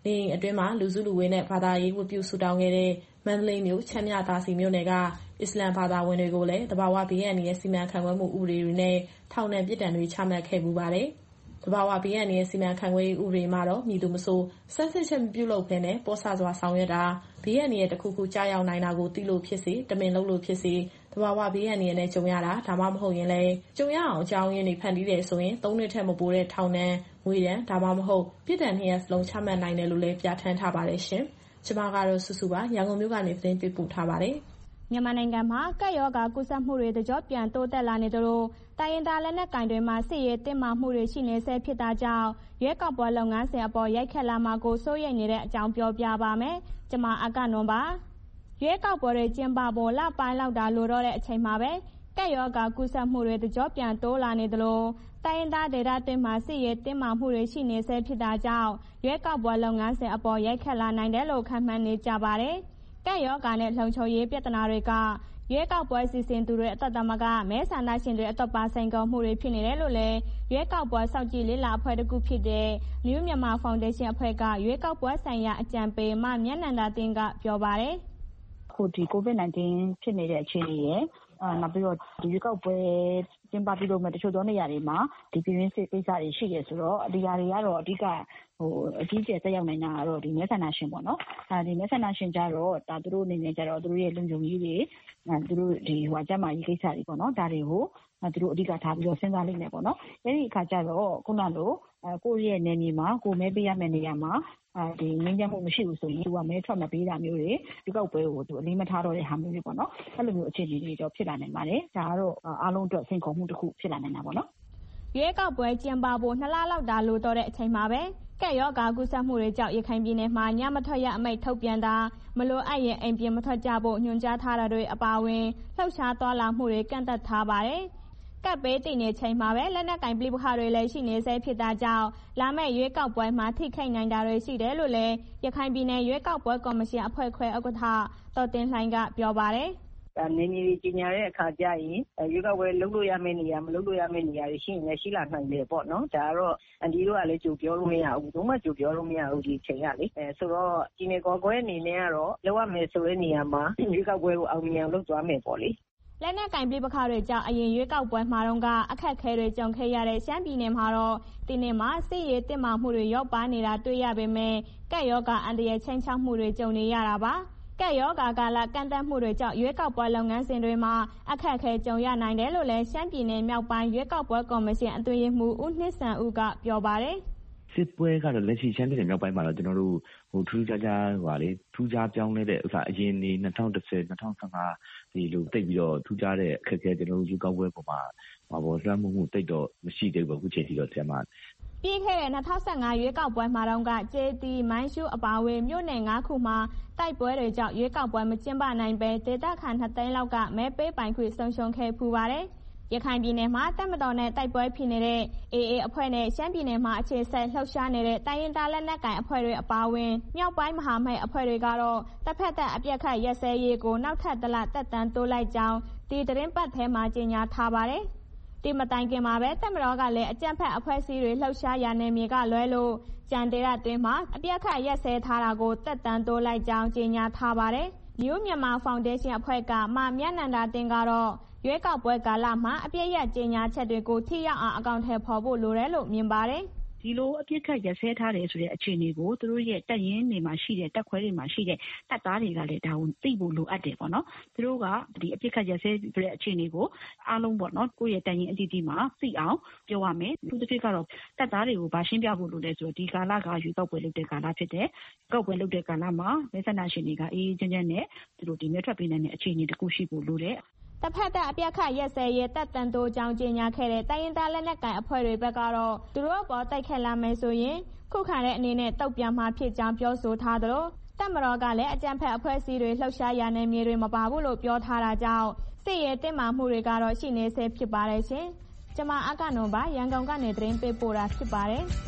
F: နေအိမ်အတွင်းမှာလူစုလူဝေးနဲ့ဘာသာရေးဝတ်ပြုဆုတောင်းခဲ့တဲ့မန္တလေးမြို့ချမ်းမြသာစီမြို့နယ်ကအစ္စလာမ်ဘာသာဝင်တွေကိုလည်းသဘာဝဘေးအန္တရာယ်စီမံခန့်ခွဲမှုဥပဒေတွေနဲ့ထောင်ဒဏ်ပြစ်ဒဏ်တွေချမှတ်ခဲ့ပူပါတယ်။သဘာဝဘေးအန္တရာယ်စီမံခန့်ခွဲရေးဥပဒေမှာတော့မည်သူမဆိုဆန်းစစ်ချက်မပြုလုပ်ဘဲနဲ့ပေါ်ဆစွာဆောင်ရွက်တာဘေးအန္တရာယ်တစ်ခုခုကြားရောက်နိုင်တာကိုသိလို့ဖြစ်စေတမင်လုပ်လို့ဖြစ်စေသဘာဝဘေးအန္တရာယ်နဲ့ကြုံရတာဒါမှမဟုတ်ရင်လည်းကြုံရအောင်အကြောင်းရင်းတွေဖန်တီးတယ်ဆိုရင်သုံးနှစ်ထက်မပိုတဲ့ထောင်ဒဏ်ငွေဒဏ်ဒါမှမဟုတ်ပြစ်ဒဏ်နှစ်ရပ်စလုံးချမှတ်နိုင်တယ်လို့လည်းပြဋ္ဌာန်းထားပါတယ်ရှင်။ကျွန်မကတော့စုစုပါရန်ကုန်မြို့ကနေသတင်းပေးပို့ထားပါတယ်။
I: မြန်မာနိုင်ငံမှာကပ်ရောဂါကူးစက်မှုတွေတကျော့ပြန်တိုးတက်လာနေသလိုတိုင်းရင်းသားလက်နက်ကိုင်တွေမှာစစ်ရေးတင်းမာမှုတွေရှိနေဆဲဖြစ်တာကြောင့်ရွေးကောက်ပွဲလုပ်ငန်းစဉ်အပေါ်ရိုက်ခတ်လာမှာကိုစိုးရိမ်နေတဲ့အကြောင်းပြောပြပါမယ်။ကျွန်မအကနွန်ပါ။ရွေးကောက်ပွဲတွေကျင်းပဖို့လပိုင်းလောက်တာလိုတော့တဲ့အချိန်မှာပဲကပ်ရောဂါကူးစက်မှုတွေတကျော့ပြန်တိုးလာနေသလိုတိုင်းရင်းသားဒေသတွေမှာစစ်ရေးတင်းမာမှုတွေရှိနေဆဲဖြစ်တာကြောင့်ရွေးကောက်ပွဲလုပ်ငန်းစဉ်အပေါ်ရိုက်ခတ်လာနိုင်တယ်လို့ခန့်မှန်းနေကြပါတယ်။ကပ်ရောဂါနဲ့လုံခြုံရေးပြဿနာတွေကရွေးကောက်ပွဲစီစဉ်သူတွေအသက်သမဂမဲဆန္ဒရှင်တွေအတော့ပါဆိုင်ကောမှုတွေဖြစ်နေတယ်လို့လည်းရွေးကောက်ပွဲစောင့်ကြည့်လေ့လာအဖွဲ့တစ်ခုဖြစ်တဲ့ New Myanmar Foundation အဖွဲ့ကရွေးကောက်ပွဲဆိုင်ရာအကြံပေးမမြတ်နန္ဒာတင်ကပြောပါတယ်
J: ။ခုဒီ ကိုဗစ်နာইနတီး ဖြစ်နေတဲ့အခြေအနေရယ်နောက်ပြီးတော့ဒီရွေးကောက်ပွဲကျင်းပပြုလုပ်မဲ့တချို့သောနေရာတွေမှာဒီပြည်တွင်းစစ်ကိစ္စတွေရှိတယ်ဆိုတော့ဒီຢာတွေကတော့အဓိကဟိုအကြီးကျယ်သက်ရောက်နိုင်တာကတော့ဒီမဲဆန္ဒရှင်ပေါ့နော်အဲဒီမဲဆန္ဒရှင်ကြတော့ဒါသူတို့အနေနဲ့ကြတော့သူတို့ရဲ့လုံခြုံရေးတွေသူတို့ဒီဟိုအကြမ်းမာရေးကိစ္စတွေပေါ့နော်ဒါတွေကိုသူတို့အဓိကထားပြီးတော့စဉ်းစားလိမ့်မယ်ပေါ့နော်အဲဒီအခါကျတော့ခုနလိုအဲကိုယ့်ရဲ့နယ်မြေမှာကိုမဲပေးရမယ့်နေရာမှာအဲဒီငင်းကြမှုမရှိဘူးဆိုရင်သူကမဲထွက်မပေးတာမျိုးတွေဒီကောက်ပွဲကိုသူအလေးမထားတော့တဲ့ဟာမျိုးတွေပေါ့နော်အဲ့လိုမျိုးအခြေအနေတွေတော့ဖြစ်လာနိုင်ပါတယ်ဒါကတော့အားလုံးအတွက်စိန်ခေါ်မှုတစ်ခုဖြစ်လာနိုင်တာပေါ့နော်
I: ရွေးကောက်ပွဲကျင်းပဖို့နှစ်လလောက်တာလိုတော့တဲ့အချိန်မှာပဲကပ်ရောဂါကူးစက်မှုတွေကြောင့်ရခိုင်ပြည်နယ်မှာညမထွက်ရအမိန့်ထုတ်ပြန်တာမလိုအပ်ရင်အိမ်ပြင်မထွက်ကြဖို့ညွှန်ကြားထားတာတွေအပါအဝင်လှုပ်ရှားသွားလာမှုတွေကန့်သတ်ထားပါတယ်ကပ်ဘေးတည်နေချိန်မှာပဲလက်နက်ကင်ပြပခါတွေလည်းရှိနေဆဲဖြစ်တာကြောင့်လာမယ့်ရွေးကောက်ပွဲမှာထိခိုက်နိုင်တာတွေရှိတယ်လို့လည်းရခိုင်ပြည်နယ်ရွေးကောက်ပွဲကော်မရှင်အဖွဲ့ခွဲဥက္ကဋ္ဌတော်တင်လှိုင်ကပြောပါတယ်
J: ဒါနေနေကြီးညာတဲ့အခါကျရင်ရွေးကောက်ပွဲလုပ်လို့ရမယ့်နေရာမလုပ်လို့ရမယ့်နေရာတွေရှိရင်လည်းရှိလာနိုင်တယ်ပေါ့နော်ဒါကတော့အန်ဒီတို့ကလည်းကြိုပြောလို့မရဘူးဘာမှကြိုပြောလို့မရဘူးဒီချိန်ကလေအဲဆိုတော့ဒီနေကော်ကွဲအနေနဲ့ကတော့လောက်ရမယ်ဆိုတဲ့နေရာမှာရွေးကောက်ပွဲကိုအောင်မြင်အောင်လုပ်သွားမယ်ပေါ့လေ
I: လက်နက်ကင်ပြပခါတွေကြောင့်အရင်ရွေးကောက်ပွဲမှာတော့ကအခက်အခဲတွေကြုံခဲ့ရတဲ့ရှမ်းပြည်နယ်မှာတော့ဒီနေ့မှာစစ်ရေးတင်မာမှုတွေရောက်ပါနေတာတွေ့ရပေမဲ့ကပ်ရောဂါအန္တရာယ်ချင်းချောက်မှုတွေကြုံနေရတာပါကပ်ရောဂါကာလကန့်သတ်မှုတွေကြောင့်ရွေးကောက်ပွဲလုပ်ငန်းစဉ်တွေမှာအခက်အခဲကြုံရနိုင်တယ်လို့လည်းရှမ်းပြည်နယ်မြောက်ပိုင်းရွေးကောက်ပွဲကော်မရှင်အတွင်းရေးမှူးဦးနှစ်ဆန်ဦးကပြောပါတယ်
K: စစ်ပွဲကတော့လက်ရှိရှမ်းပြည်နယ်မြောက်ပိုင်းမှာတော့ကျွန်တော်တို့ဟိုထူးခြားခြားဟိုလေထူးခြားပြောင်းလဲတဲ့ဥစ္စာအရင်နေ၂၀၁၀၂၀၁၅ဒီလိုတိတ်ပြီးတော့ထူးခြားတဲ့အခက်အခဲကျွန်တော်တို့ယူကောက်ပွဲပေါ်မှာဟောပေါ်လွှမ်းမိုးမှုတိတ်တော့မရှိသေးဘူးအခုချိန်ထိတော့ဆရာမ
I: ပြီးခဲ့တဲ့၂၀၁၅ရွေးကောက်ပွဲမှာတော့ကကျေးတီမိုင်းရှူအပါအဝင်မြို့နယ်၅ခုမှာတိုက်ပွဲတွေကြောင့်ရွေးကောက်ပွဲမကျင်းပနိုင်ပဲဒေသခံနှစ်သိန်းလောက်ကမဲပေးပိုင်ခွင့်ဆုံးရှုံးခဲ့ဖူးပါတယ်ရခိုင်ပြည်နယ်မှာတပ်မတော်နဲ့တိုက်ပွဲဖြစ်နေတဲ့ အေအေ အဖွဲ့နဲ့ရှမ်းပြည်နယ်မှာအခြေစိုက်လှုပ်ရှားနေတဲ့တိုင်းရင်းသားလက်နက်ကိုင်အဖွဲ့တွေအပါအဝင်မြောက်ပိုင်းမဟာမိတ်အဖွဲ့တွေကတော့တစ်ဖက်သက်အပြတ်ခတ်ရက်စဲရေးကိုနောက်ထပ်တစ်လသက်တမ်းတိုးလိုက်ကြောင်းဒီသတင်းပတ်ထဲမှာကြေညာထားပါတယ်ဒီမတိုင်ခင်မှာပဲတပ်မတော်ကလည်းအကြမ်းဖက်အဖွဲ့အစည်းတွေလှုပ်ရှားရနယ်မြေကလွဲလို့ကြံဒေသတွင်းမှာအပြတ်ခတ်ရက်စဲထားတာကိုသက်တမ်းတိုးလိုက်ကြောင်းကြေညာထားပါတယ် New Myanmar Foundation အဖွဲ့ကမမြတ်နန္ဒာတင်ကတော့ရွေးကောက်ပွဲကာလမှာအပြည့်ရကြေညာချက်တွေကိုထိရောက်အောင်အကောင့်ထဲပေါ်ဖို့လိုတယ်လို့မြင်ပါတယ်
J: ဒီလိုအပြစ်ခတ်ရဆဲထားတယ်ဆိုတဲ့အခြေအနေကိုသူတို့ရဲ့တပ်ရင်းတွေမှာရှိတဲ့တပ်ခွဲတွေမှာရှိတဲ့တပ်သားတွေကလည်းဒါကိုသိဖို့လိုအပ်တယ်ပေါ့နော်သူတို့ကဒီအပြစ်ခတ်ရဆဲဆိုတဲ့အခြေအနေကိုအားလုံးပေါ့နော်ကိုယ့်ရဲ့တပ်ရင်းအသီးသီးမှာသိအောင်ပြောရမယ်သူတစ်ဖြစ်ကတော့တပ်သားတွေကိုဗာရှင်းပြဖို့လိုတယ်ဆိုတော့ဒီကာလကရွေးကောက်ပွဲလုပ်တဲ့ကာလဖြစ်တယ်ကောက်ပွဲလုပ်တဲ့ကာလမှာမဲဆန္ဒရှင်တွေကအေးအေးချမ်းချမ်းနဲ့သူတို့ဒီမဲထွက်ပေးနိုင်တဲ့အခြေအနေတစ်ခုရှိဖို့လိုတယ်
I: တစ်ဖက်သက်အပြတ်ခတ်ရက်စဲရဲတပ်တန်တိုးကြောင်းကြေညာခဲ့တဲ့တိုင်းရင်းသားလက်နက်ကိုင်အဖွဲ့တွေဘက်ကတော့သူတို့ပေါ်တိုက်ခတ်လာမယ်ဆိုရင်ခုခံတဲ့အနေနဲ့တုတ်ပြန်မှာဖြစ်ကြောင်းပြောဆိုထားသလိုတပ်မတော်ကလည်းအကြမ်းဖက်အဖွဲ့အစည်းတွေလှုပ်ရှားရနယ်မြေတွေမပါဘူးလို့ပြောထားတာကြောင့်စစ်ရေးတင်းမာမှုတွေကတော့ရှိနေဆဲဖြစ်ပါတယ်ရှင်။ကျွန်မအကနုံပါရန်ကုန်ကနေသတင်းပေးပို့တာဖြစ်ပါတယ်။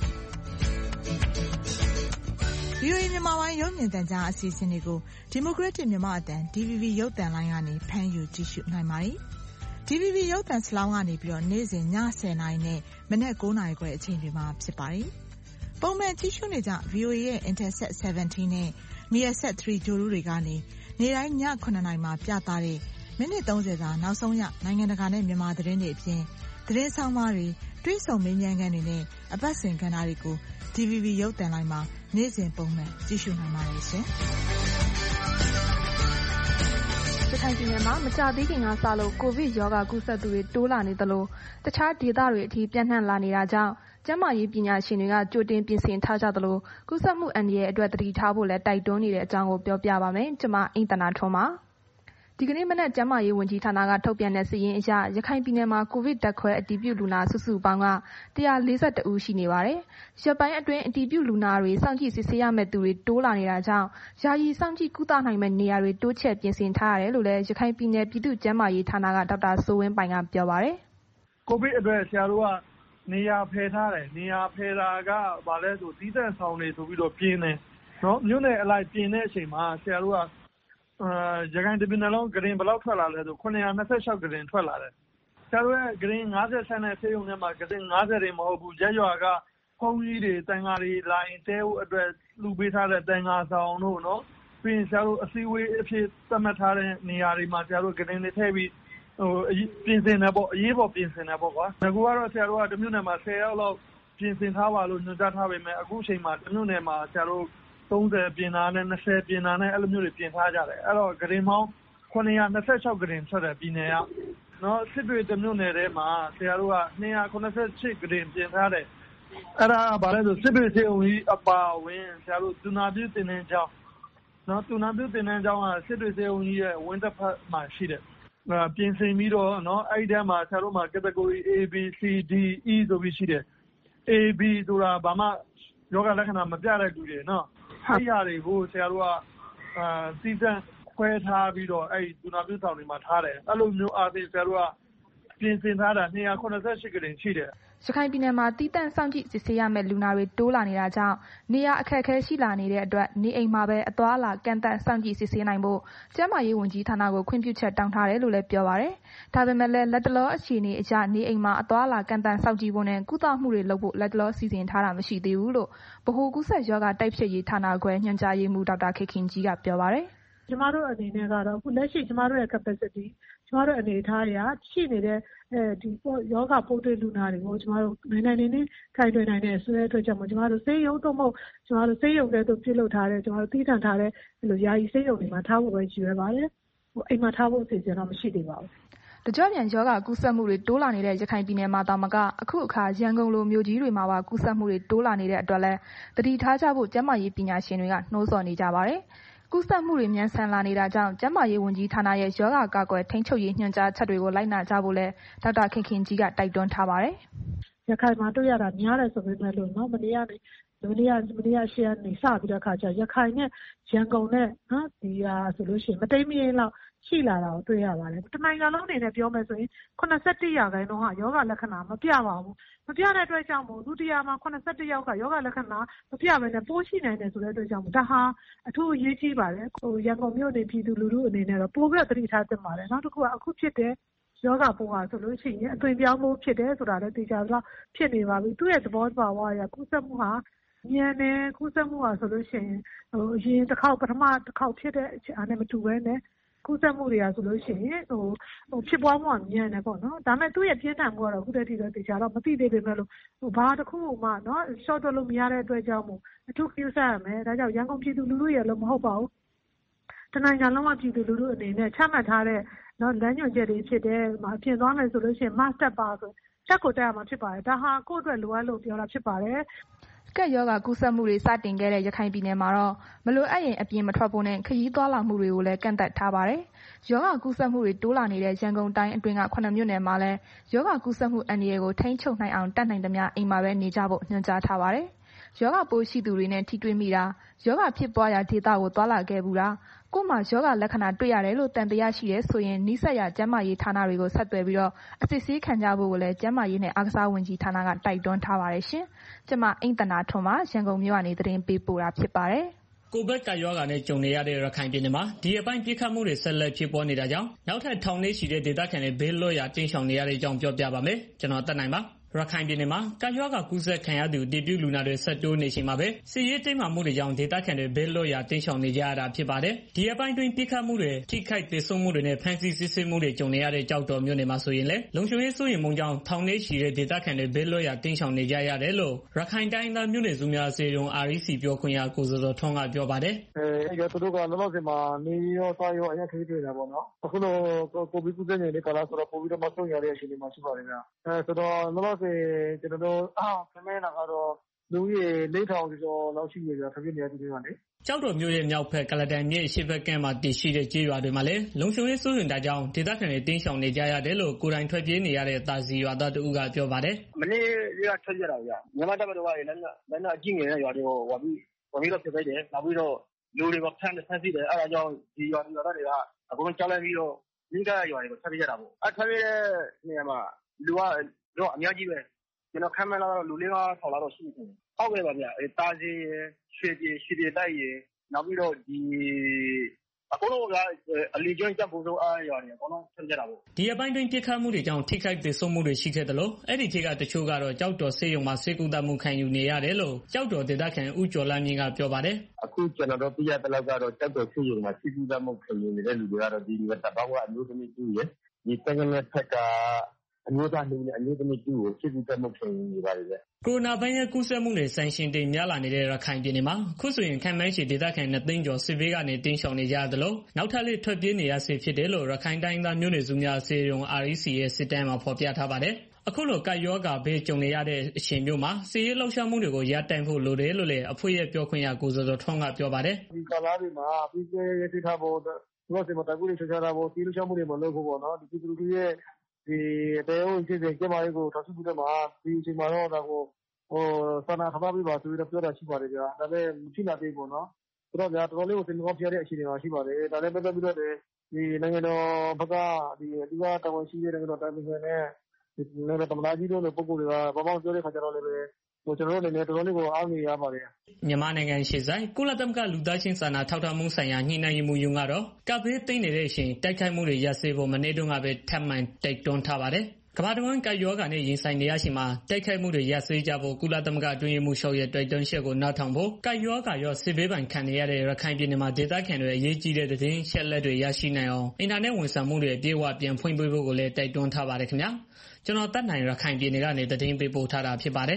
D: ဗီအိုအေ မြန်မာပိုင်းရုပ်မြင်သံကြားအစီအစဉ်တွေကိုဒီမိုကရက်တစ်မြန်မာအသံ ဒီ ဗီ ဗီ ရုပ်သံလိုင်းကနေဖမ်းယူကြည့်ရှုနိုင်ပါတယ်။ ဒီ ဗီ ဗီ ရုပ်သံစလောင်းကနေပြီးတော့နေ့စဉ်ညဆယ်နာရီနဲ့မနက်၉နာရီခွဲအချိန်တွေမှာဖြစ်ပါတယ်။ပုံမှန်ကြည့်ရှုနေကြ ဗီအိုအေ ရဲ့ Intelsat ဆယ်ဗန်တီး နဲ့ Measat သုံး ဂြိုလ်တုတွေကနေ နေ့တိုင်းည ခုနှစ်နာရီမှာပြသတဲ့မိနစ်သုံးဆယ်စာနောက်ဆုံးရနိုင်ငံတကာနဲ့မြန်မာသတင်းတွေအပြင်သတင်းဆောင်မတွေတွေ့ဆုံမေးမြန်းခန်းတွေနဲ့အပတ်စဉ်ကဏ္ဍတွေကို ဒီ ဗီ ဘီ ရုပ်သံလိုင်းမှာနေ့စဉ်ပုံမှန်ကြည့်ရှုနိုင်ပါတယ်ရှင်။
L: ရခိုင်ပြည်နယ်မှာမကြာသေးခင်ကစလို့ကိုဗစ်ရောဂါကူးစက်သူတွေတိုးလာနေသလိုတခြားဒေသတွေအထိပြန့်နှံ့လာနေတာကြောင့်ကျန်းမာရေးပညာရှင်တွေကကြိုတင်ပြင်ဆင်ထားကြသလိုကူးစက်မှုအန္တရာယ်အတွက်သတိထားဖို့လည်းတိုက်တွန်းနေတဲ့အကြောင်းကိုပြောပြပါမယ်။ကျွန်မအိမ်သနာထွန်းပါ။ဒီကနေ့မနက်ကျန်းမာရေးဝန်ကြီးဌာနကထုတ်ပြန်တဲ့စာရင်းအရရခိုင်ပြည်နယ်မှာကိုဗစ်ဓာတ်ခွဲအတည်ပြုလူနာစုစုပေါင်းကone hundred forty-oneဦးရှိနေပါတယ်။ရက်ပိုင်းအတွင်းအတည်ပြုလူနာတွေစောင့်ကြည့်စစ်ဆေးရမယ့်သူတွေတိုးလာနေတာကြောင့်ယာယီစောင့်ကြည့်ကုသနိုင်မယ့်နေရာတွေတိုးချဲ့ပြင်ဆင်ထားရတယ်လို့လည်းရခိုင်ပြည်နယ်ပြည်သူ့ကျန်းမာရေးဌာနကဒေါက်တာစိုးဝင်းပိုင်ကပြောပါတယ်
M: ။ကိုဗစ်အတွက်ဆရာတို့ကနေရာဖယ်ထားတယ်နေရာဖယ်တာကဘာလဲဆိုတီးတဲ့ဆောင်တွေဆိုပြီးတော့ပြင်းတယ်နော်မြို့နယ်အလိုက်ပြင်းတဲ့အချိန်မှာဆရာတို့ကအာရခိုင်တပြည်နယ်လုံးဂရင်ဘယ်လောက်ထွက်လာလဲဆိုnine hundred twenty-sixဂရင်ထွက်လာတယ်ဆရာတို့ရဲ့ဂရင်fiftyဆန်းတဲ့ဆေးရုံထဲမှာဂရင်fiftyတွေမဟုတ်ဘူးရက်ရွာကဖုန်းကြီးတွေတန်ဃာတွေလာရင်တဲဖို့အတွက်လူပေးထားတဲ့တန်ဃာဆောင်တို့နော်ပြီးရင်ဆရာတို့အစည်းအဝေးအဖြစ်သတ်မှတ်ထားတဲ့နေရာတွေမှာဆရာတို့ဂရင်တွေထည့်ပြီးဟိုပြင်ဆင်တယ်ပေါ့အရေးပေါ်ပြင်ဆင်တယ်ပေါ့ကွာငါကတော့ဆရာတို့ကတမြို့နယ်မှာtenယောက်လောက်ပြင်ဆင်ထားပါလို့ညွှန်ကြားထားပေမဲ့အခုချိန်မှာတမြို့နယ်မှာဆရာတို့thirtyပြင်တာနဲ့twentyပြင်တာနဲ့အဲ့လိုမျိုးတွေပြင်ထားကြတယ်အဲ့တော့ဂရင်မောင်းnine hundred twenty-sixဂရင်ထွက်တယ်ပြည်နယ်ကနော်စစ်တွေတမြို့နယ်ထဲမှာဆရာတို့ကtwo hundred seventy-sixဂရင်ပြင်ထားတယ်အဲ့ဒါဗါလဲဆိုစစ်တွေစေုံကြီးအပါဝင်ဆရာတို့တူနာပြည့်တင်တဲ့ကျောင်းနော်တူနာပြည့်တင်တဲ့ကျောင်းကစစ်တွေစေုံကြီးရဲ့ဝင်းတစ်ဖက်မှာရှိတယ်ပြင်ဆင်ပြီးတော့เนาะအဲ့ဒီထဲမှာဆရာတို့မှာ category A B C D E ဆိုပြီးရှိတယ် A B ဆိုတာဘာမှယောဂလက္ခဏာမပြတဲ့လူတွေเนาะအဲ့ဒီဟာတွေကိုဆရာတို့ကအာစီစံခွဲထားပြီးတော့အဲ့ဒီဒူနာပြုဆောင်တွေမှာထားတယ်အဲ့လိုမျိုးအားဖြင့်ဆရာတို့ကပြင်ဆင်ထားတာtwo hundred seventy-eightဂရင်ရှိတယ်
L: ရခိုင်ပြည်နယ်မှာတီးတန့်စောင့်ကြည့်စစ်ဆေးရမယ့်လူနာတွေတိုးလာနေတာကြောင့်နေရာအခက်အခဲရှိလာနေတဲ့အတွက်နေအိမ်မှာပဲအသွားအလာကန့်သတ်စောင့်ကြည့်စစ်ဆေးနိုင်ဖို့ကျန်းမာရေးဝန်ကြီးဌာနကိုခွင့်ပြုချက်တောင်းထားတယ်လို့လည်းပြောပါတယ်။ဒါပေမဲ့လည်းလက်တလောအခြေအနေအရနေအိမ်မှာအသွားအလာကန့်သတ်စောင့်ကြည့်ဖို့နဲ့ကုသမှုတွေလုပ်ဖို့လက်တလောစီစဉ်ထားတာမရှိသေးဘူးလို့ဗဟိုကူးစက်ရောဂါတိုက်ဖျက်ရေးဌာနခွဲညွှန်ကြားရေးမှူးဒေါက်တာခေခင်ကြီးကပြောပါတယ်
N: ။ကျမတို့အနေနဲ့ကတော့အခုလက်ရှိကျမတို့ရဲ့ capacity ကျမတို့အနေထားတွေကရှိနေတဲ့အဲဒီယောဂပိုးတွေ့လူနာတွေကိုကျမတို့နိုင်နိုင်နေနေခိုင်တွေ့နိုင်တဲ့ဆိုတဲ့အတွက်ကြောင့်ကျမတို့ဆေးရုံတော့မဟုတ်ကျမတို့ဆေးရုံတွေတို့ပြုလုပ်ထားတဲ့ကျမတို့တည်ထန်ထားတဲ့ဒီလိုယာယီဆေးရုံတွေမှာထားဖို့ပဲရှိရပါတယ်ဟိုအိမ်မှာထားဖို့အစီအစဉ်တော့မရှိသေးပါဘူး
L: တကြော့ပြန်ယောဂကူးစက်မှုတွေတိုးလာနေတဲ့ရခိုင်ပြည်နယ်မှာတောင်မကအခုအခါရန်ကုန်လိုမြို့ကြီးတွေမှာပါကူးစက်မှုတွေတိုးလာနေတဲ့အတွက်လည်းတတိထားကြဖို့ကျန်းမာရေးပညာရှင်တွေကနှိုးဆော်နေကြပါတယ်ကူးစက်မှုတွေမြန်ဆန်လာနေတာကြောင့်ကျန်းမာရေးဝန်ကြီးဌာနရဲ့ရောဂါကာကွယ်ထိန်းချုပ်ရေးညွှန်ကြားချက်တွေကိုလိုက်နာကြဖို့လည်းဒေါက်တာခင်ခင်ကြီးကတိုက်တွန်းထားပါတယ်
N: ။ရခိုင်မှာတွေ့ရတာများတယ်ဆိုပေမဲ့လို့နော်မနေ့ကနေမနေ့ကမနေ့ကရှေ့ကနေစပြီးတော့ခါကျရခိုင်နဲ့ရန်ကုန်နဲ့နော်ဒီဟာဆိုလို့ရှိရင်မတိမ်မရင်လောက်ရှိလာတာကိုတွေ့ရပါတယ်။တနိုင်ငံလုံးအနေနဲ့ပြောမယ်ဆိုရင်eighty-oneရာခိုင်နှုန်းဟာယောဂလက္ခဏာမပြပါဘူး။မပြတဲ့အတွက်ကြောင့်မို့ဒုတိယမှာeighty-oneယောက်ကယောဂလက္ခဏာမပြဘဲနဲ့ပိုးရှိနိုင်တယ်ဆိုတဲ့အတွက်ကြောင့်ဒါဟာအထူးအရေးကြီးပါတယ်။ဟိုရန်ကုန်မြို့နေပြည်သူလူထုအနေနဲ့တော့ပိုပြီးတော့သတိထားသင့်ပါတယ်။နောက်တစ်ခုကအခုဖြစ်တဲ့ယောဂပိုးဟာဆိုလို့ရှိရင်အသွင်ပြောင်းမှုဖြစ်တယ်ဆိုတာလည်းသိကြသလောက်ဖြစ်နေပါပြီ။သူ့ရဲ့သဘောတဘာဝအရကူးစက်မှုဟာမြန်တယ်ကူးစက်မှုဟာဆိုလို့ရှိရင်ဟိုအရင်တစ်ခေါက်ပထမတစ်ခေါက်ဖြစ်တဲ့အားနဲ့မတူဘဲနဲ့ကူးစက်မှုတွေကဆိုလို့ရှိရင်ဟိုဟိုဖြစ်ပွားမှုကမြန်တယ်ပေါ့နော်ဒါပေမဲ့သူ့ရဲ့ပြင်းထန်မှုကတော့အခုတည်းကတေချာတော့မသိသေးပေမဲ့လို့ဟိုဘာတစ်ခုမှနော် short တော့လို့မရတဲ့အတွက်ကြောင့်မို့အထူးကိစ္စရမယ်ဒါကြောင့်ရန်ကုန်ပြည်သူလူထုရဲ့လို့မဟုတ်ပါဘူးတနိုင်ငံလုံးကပြည်သူလူထုအနေနဲ့ချမှတ်ထားတဲ့နော်လမ်းညွှန်ချက်တွေဖြစ်တဲ့အပြင်သွားမယ်ဆိုလို့ရှိရင် mask တက်ပါဆိုချက်ကိုတက်ရမှာဖြစ်ပါတယ်ဒါဟာကိုယ့်အတွက်လိုအပ်လို့ပြောတာဖြစ်ပါတယ်
L: ကက်ယောဂကူးစက်မှုတွေစတင်ခဲ့တဲ့ရခိုင်ပြည်နယ်မှာတော့မလိုအပ်ရင်အပြင်မထွက်ဖို့နဲ့ခရီးသွားလာမှုတွေကိုလည်းကန့်သတ်ထားပါတယ်။ယောဂကူးစက်မှုတွေတိုးလာနေတဲ့ရန်ကုန်တိုင်းအတွင်းကခုနှစ်မြို့နယ်မှာလည်းယောဂကူးစက်မှုအန္တရာယ်ကိုထိန်းချုပ်နိုင်အောင်တတ်နိုင်သမျှအိမ်မှာပဲနေကြဖို့ညွှန်ကြားထားပါတယ်။ယောဂပိုးရှိသူတွေနဲ့ထိတွေ့မိတာယောဂဖြစ်ပွားရာဒေသကိုသွားလာခဲ့ဘူးတာကိုယ်မှာယောဂလက္ခဏာတွေ့ရတယ်လို့တန်တရားရှိရဲဆိုရင်နီးစပ်ရာကျန်းမာရေးဌာနတွေကိုဆက်သွယ်ပြီးတော့အစစ်ဆေးခံကြဖို့ကိုလည်းကျန်းမာရေးနဲ့အားကစားဝန်ကြီးဌာနကတိုက်တွန်းထားပါတယ်ရှင်။ကျွန်မအိမ်သနာထွန်းပါရန်ကုန်မြို့ကနေသတင်းပေးပို့တာဖြစ်ပါတယ်
O: ။ကိုဗစ်ကပ်ရောဂါနဲ့ကြုံနေရတဲ့ရခိုင်ပြည်နယ်မှာဒီအပိုင်းပြစ်ခတ်မှုတွေဆက်လက်ဖြစ်ပေါ်နေတာကြောင့်နောက်ထပ်ထောင်ထဲရှိတဲ့ဒေသခံတွေဘေးလွတ်ရာတင်းရှောင်နေရတဲ့အကြောင်းပြောပြပါမယ်။ကျွန်တော်တက်နိုင်ပါ။ရခိုင်ပြည်နယ်မှာကာရောဂါကူးစက်ခံရသူတည်ပြုလူနာတွေဆက်တိုးနေချိန်မှာပဲစစ်ရေးတင်းမာမှုတွေကြောင့်ဒေသခံတွေဘေးလွတ်ရာတင်းရှောင်နေကြရတာဖြစ်ပါတယ်။ဒီအပိုင်းတွင်ပြစ်ခတ်မှုတွေထိခိုက်ဒေဆုံးမှုတွေနဲ့ဖမ်းဆီးစစ်ဆေးမှုတွေကြုံနေရတဲ့ကြောက်တော်မြို့နယ်မှာဆိုရင်လည်းလုံခြုံရေးစိုးရိမ်မှုကြောင့်ထောင်ထဲရှိတဲ့ဒေသခံတွေဘေးလွတ်ရာတင်းရှောင်နေကြရတယ်လို့ရခိုင်တိုင်းသားမြို့နယ်စုများအစည်းအရုံး R E C ပြောခွင့်ရကိုစောစောထွန်းကပြောပါတယ်
M: ။အဲရသူတို့ကလောလောဆယ်မှာနေရောသားရောအရင်ခေတ်နေတာပေါ့နော်။အခုတော့ကိုဗစ်ကူးစက်နေတဲ့ကာလဆိုတော့ပိုပြီးတော့မဆုံးရတဲ့အချိန်တွေမှာရှိပါတယ်ဗျာ။အဲဆိုတော့လောလောဆယ်ကျွန်တော်တို့အားခမဲနာကတော့လူကြီးလေးထောင်ကျော်လောက်ရှိနေကြခပြည့်နေတူတွေကလေ
O: ကြောက်တော်မြို့ရဲ့မြောက်ဖက်ကလတန်မြစ်ရှေ့ဘက်ကမ်းမှာတည်ရှိတဲ့ကျေးရွာတွေမှာလည်းလုံခြုံရေးစိုးရိမ်တာကြောင့်ဒေသခံတွေတင်းရှောင်နေကြရတယ်လို့ကိုယ်တိုင်ထွက်ပြေးနေရတဲ့တာစီရွာသားတို့ကပြောပါတယ်
P: ။မနေ့ကထွက်ကြတာဗျာ။မြန်မာတပ်မတော်ကလည်းလည်းအကြည့်နေတဲ့ရွာတွေကိုဝါပြီးဝါပြီးတော့ပြလိုက်တယ်။နောက်ပြီးတော့လူတွေကဖမ်းဖမ်းဆီးတယ်အဲဒါကြောင့်ဒီရွာရွာသားတွေကအကုန်ကြောက်လိုက်ပြီးတော့မိသားရွာတွေကိုထွက်ပြေးကြတာပေါ့။အဲထွက်ပြေးတဲ့နေရာမှာလူကတော့အများကြီးပဲကျွန်တော်ခံမှန်းလာတော့လူလေးကထောင်လာတော့ရှိနေတယ်။ဟုတ်ကဲ့ပါဗျာ။တာစီရွှေပြည်ရွှေပြည်တိုက်ရနောက်ပြီးတော့ဒီအကုန်လုံးကအလီကျွန်းတပ်ဖို့ဆိုအားရတယ်အကုန်လုံးဆက်ကြတာပေါ့
O: ဒီအပိုင်းတွင်ပြစ်ခတ်မှုတွေကြောင့်ထိခိုက်ဒေဆုံးမှုတွေရှိခဲ့တယ်လို့အဲ့ဒီထိကတချို့ကတော့ကြောက်တော်ဆေးရုံမှာဆေးကုသမှုခံယူနေရတယ်လို့ကြောက်တော်ဒေသခံဦးကျော်လန်းမြင့်ကပြောပါတယ်
P: အခုကျွန်တော်တို့ပြရတဲ့လောက်ကတော့ကြောက်တော်ဆေးရုံမှာဆေးကုသမှုခံယူနေတဲ့လူတွေကတော့ဒီဒီတဘောကအမျိုးသမီးတူရဲ့ဒီတက္ကသိုလ်ဖက်ကအမျိုးသားလူနဲ့အမျိုးသမီးတူကိုဆေးကုသမှုခံယူနေပါတယ်ဗျ
O: ကိုရိုနာဗိုင်းရပ်စ်ကူးစက်မှုတွေဆန်ရှင်တင်များလာနေတဲ့ရခိုင်ပြည်နယ်မှာခုဆိုရင်ခံမှန်းရှိဒေသခံနှစ်သိန်းကျော်စစ်ဘေးကနေတင်းရှောင်နေကြသလိုနောက်ထပ်လေးထွက်ပြေးနေရစေဖြစ်တယ်လို့ရခိုင်တိုင်းသားမျိုးနွယ်စုများအစည်းအရုံး R E C ရဲ့စစ်တမ်းမှာဖော်ပြထားပါတယ်။အခုလိုကပ်ရောဂါဘေးကြုံနေရတဲ့အချိန်မျိုးမှာစီးရဲလှုပ်ရှားမှုတွေကိုရပ်တန့်ဖို့လိုတယ်လို့လည်းအဖွဲ့ရဲ့ပြောခွင့်ရကိုစောစောထွန်းကပြောပါတယ်
M: ။ဒီကာလတွေမှာပြီးပြည့်ရတိထားဖို့တို့စီမတိုင်ဘူးတွေချထားဖို့စီးလှုပ်ရှားမှုတွေမလုပ်ဖို့ပေါ့နော်။ဒီပြည်သူတွေရဲ့ဒီတဲဝင်စစ်စစ်ကျမလေးကိုထောက်စုပြီးတော့မှဒီအချိန်မှာတော့ဒါကိုဟိုဆန္ဒထားပြီးပါဆိုပြီးတော့ပြောတာရှိပါတယ်ကြာဒါပေမဲ့မရှိနိုင်သေးဘူးနော်ဆိုတော့ကြာတော်တော်လေးကိုသင်္ဘောပြတဲ့အခြေအနေမှာရှိပါတယ်ဒါလည်းပတ်သက်ပြီးတော့ဒီနိုင်ငံတော်ဘက်ကဒီအဓိကတာဝန်ရှိတဲ့နိုင်ငံတော်တိုင်းပြည်နဲ့ဒီနိုင်ငံတော်သမ္မတကြီးတို့လိုပုံကိုယ်တွေကဘာမှပြောတဲ့ခါကျတော့လည်းပဲဟိုကျွန်တော်တို့လည်းတော်တော်လေးကိုအားနေရပါတယ်
O: မြန်မာနိုင်ငံရှေ့ဆိုင်ကုလသမဂ္ဂလူသားချင်းစာနာထောက်ထားမှုဆိုင်ရာညှိနှိုင်းရေးမှူးယုံကတော့ကပ်ဘေးသိမ်းနေတဲ့အချိန်တိုက်ခိုက်မှုတွေရပ်စဲဖို့မနေ့တုန်းကပဲထပ်မံတိုက်တွန်းထားပါတယ်ကမ္ဘာတဝန်းကပ်ရောဂါနဲ့ရင်ဆိုင်နေရချိန်မှာတိုက်ခိုက်မှုတွေရပ်စဲကြဖို့ကုလသမဂ္ဂအတွင်းရေးမှူးချုပ်ရဲ့တိုက်တွန်းချက်ကိုနားထောင်ဖို့ကပ်ရောဂါရောစစ်ဘေးပန်ခံနေရတဲ့ရခိုင်ပြည်နယ်မှာဒေသခံတွေအရေးကြီးတဲ့သတင်းချက်လက်တွေရရှိနိုင်အောင်အင်တာနက်ဝန်ဆောင်မှုတွေအပြည့်အဝပြန်ဖွင့်ပေးဖို့ကိုလည်းတိုက်တွန်းထားပါတယ်ခင်ဗျာကျွန်တော်တက်နိုင်ရခိုင်ပြည်နယ်ကနေသတင်းပေးပို့ထားတာဖြစ်ပါတယ်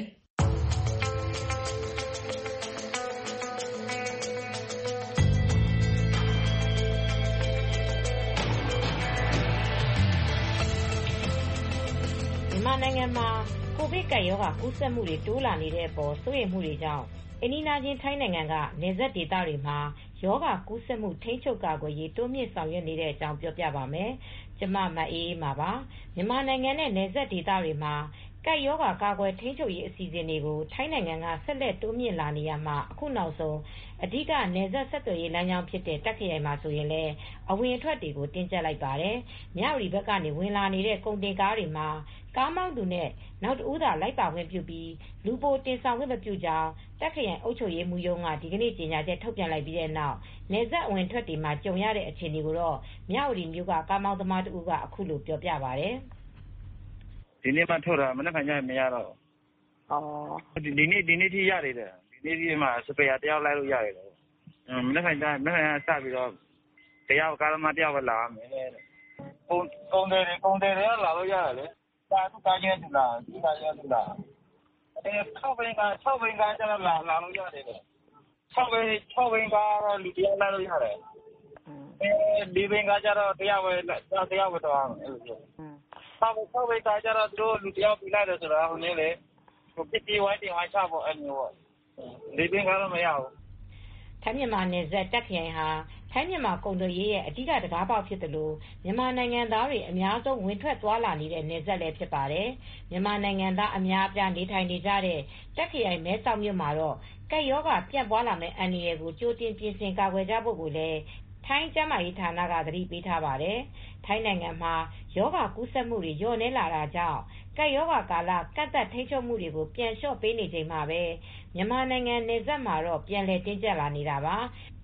Q: နိုင်ငံမှာကိုဗစ်ကပ်ရောဂါကူးစက်မှုတွေတိုးလာနေတဲ့အပေါ်စိုးရိမ်မှုတွေကြောင့်အိန္ဒိယချင်းထိုင်းနိုင်ငံကနယ်စပ်ဒေသတွေမှာရောဂါကူးစက်မှုထိန်းချုပ်ကာကွယ်ရေးတိုးမြင့်ဆောင်ရွက်နေတဲ့အကြောင်းပြောပြပါမယ်။ကျမမအေးအေးပါပါ။မြန်မာနိုင်ငံနဲ့နယ်စပ်ဒေသတွေမှာကပ်ရောဂါကာကွယ်ထိန်းချုပ်ရေးအစီအစဉ်တွေကိုထိုင်းနိုင်ငံကဆက်လက်တိုးမြင့်လာနေရမှာအခုနောက်ဆုံးအဓိကနယ်စပ်ဆက်သွယ်ရေးလမ်းကြောင်းဖြစ်တဲ့တက်ခရိုင်မှာဆိုရင်လည်းအဝင်အထွက်တွေကိုတင်းကျပ်လိုက်ပါတယ်။မြဝတီဘက်ကနေဝင်လာနေတဲ့ကုန်တင်ကားတွေမှာကားမောင်းသူနဲ့နောက်တဦးသာလိုက်ပါခွင့်ပြုပြီးလူပိုတင်ဆောင်ခွင့်မပြုကြောင်းတက်ခရိုင်အုပ်ချုပ်ရေးမှူးရုံးကဒီကနေ့ကြေညာချက်ထုတ်ပြန်လိုက်ပြီးတဲ့နောက်နယ်စပ်အဝင်ထွက်တွေမှာကြုံရတဲ့အခြေအနေကိုတော့မြဝတီမြို့ကကားမောင်းသမားတဦးကအခုလိုပြောပြပါတယ်
P: ။ဒီနေ့မှထုတ်တာမနေ့ကညမရတော့။အော်ဒီနေ့ဒီနေ့ထိရနေတယ်။ဒီနေ့ဒီမှာစပယ်ယာတယောက်လိုက်လို့ရတယ်လို့။အင်းမနေ့ကညမနေ့ကစပြီးတော့တယောက်ကားသမားတယောက်ပဲလာမယ်တဲ့။ကုန်ကုန်တယ်ကုန်တယ်လည်းလာလို့ရတယ်လေ။ဒါသူကားချင်းတူလားဒီကားချင်းတူလားအဲ၆ဘိန်းက၆ဘိန်းကကျတော့လာလာလို့ရတယ်လေ၆ဘိန်း၆ဘိန်းကတော့လူတယောက်လာလို့ရတယ်အဲဒီဘိန်းကကျတော့တယောက်ပဲတယောက်ပဲတော့အဲ့လိုပြောဆောက်ဆောက်ဘိန်းကကျတော့သူတို့လူတယောက်ပြလိုက်တယ်ဆိုတော့ဟိုနေ့လေဟိုပစ္စည်းဝိုင်းတင်ဝိုင်းချဖို့အဲ့လိုပေါ့ဒီဘိန်းကတော့မရဘူး
Q: ထိုင်းမြန်မာနယ်စပ်တက်ခရိုင်ဟာထိုင်းမြန်မာကုန်သွယ်ရေးရဲ့အဓိကတကားပေါက်ဖြစ်တယ်လို့မြန်မာနိုင်ငံသားတွေအများဆုံးဝင်ထွက်သွားလာနေတဲ့နယ်စပ်လည်းဖြစ်ပါတယ်။မြန်မာနိုင်ငံသားအများအပြားနေထိုင်နေကြတဲ့တက်ခရိုင်မဲဆောက်မြို့မှာတော့ကပ်ရောဂါပြန့်ပွားလာမယ့်အန္တရာယ်ကိုကြိုတင်ပြင်ဆင်ကာကွယ်ကြဖို့ကိုလည်းထိုင်းကျန်းမာရေးဌာနကသတိပေးထားပါတယ်။ထိုင်းနိုင်ငံမှာရောဂါကူးစက်မှုတွေလျော့နည်းလာတာကြောင့်ကပ်ရောဂါကာလကန့်သက်ထိန်းချုပ်မှုတွေကိုပြန်လျှော့ပေးနေချိန်မှာပဲမြန်မာနိုင်ငံနယ်စပ်မှာတော့ပြန်လည်တင်းကျပ်လာနေတာပါ။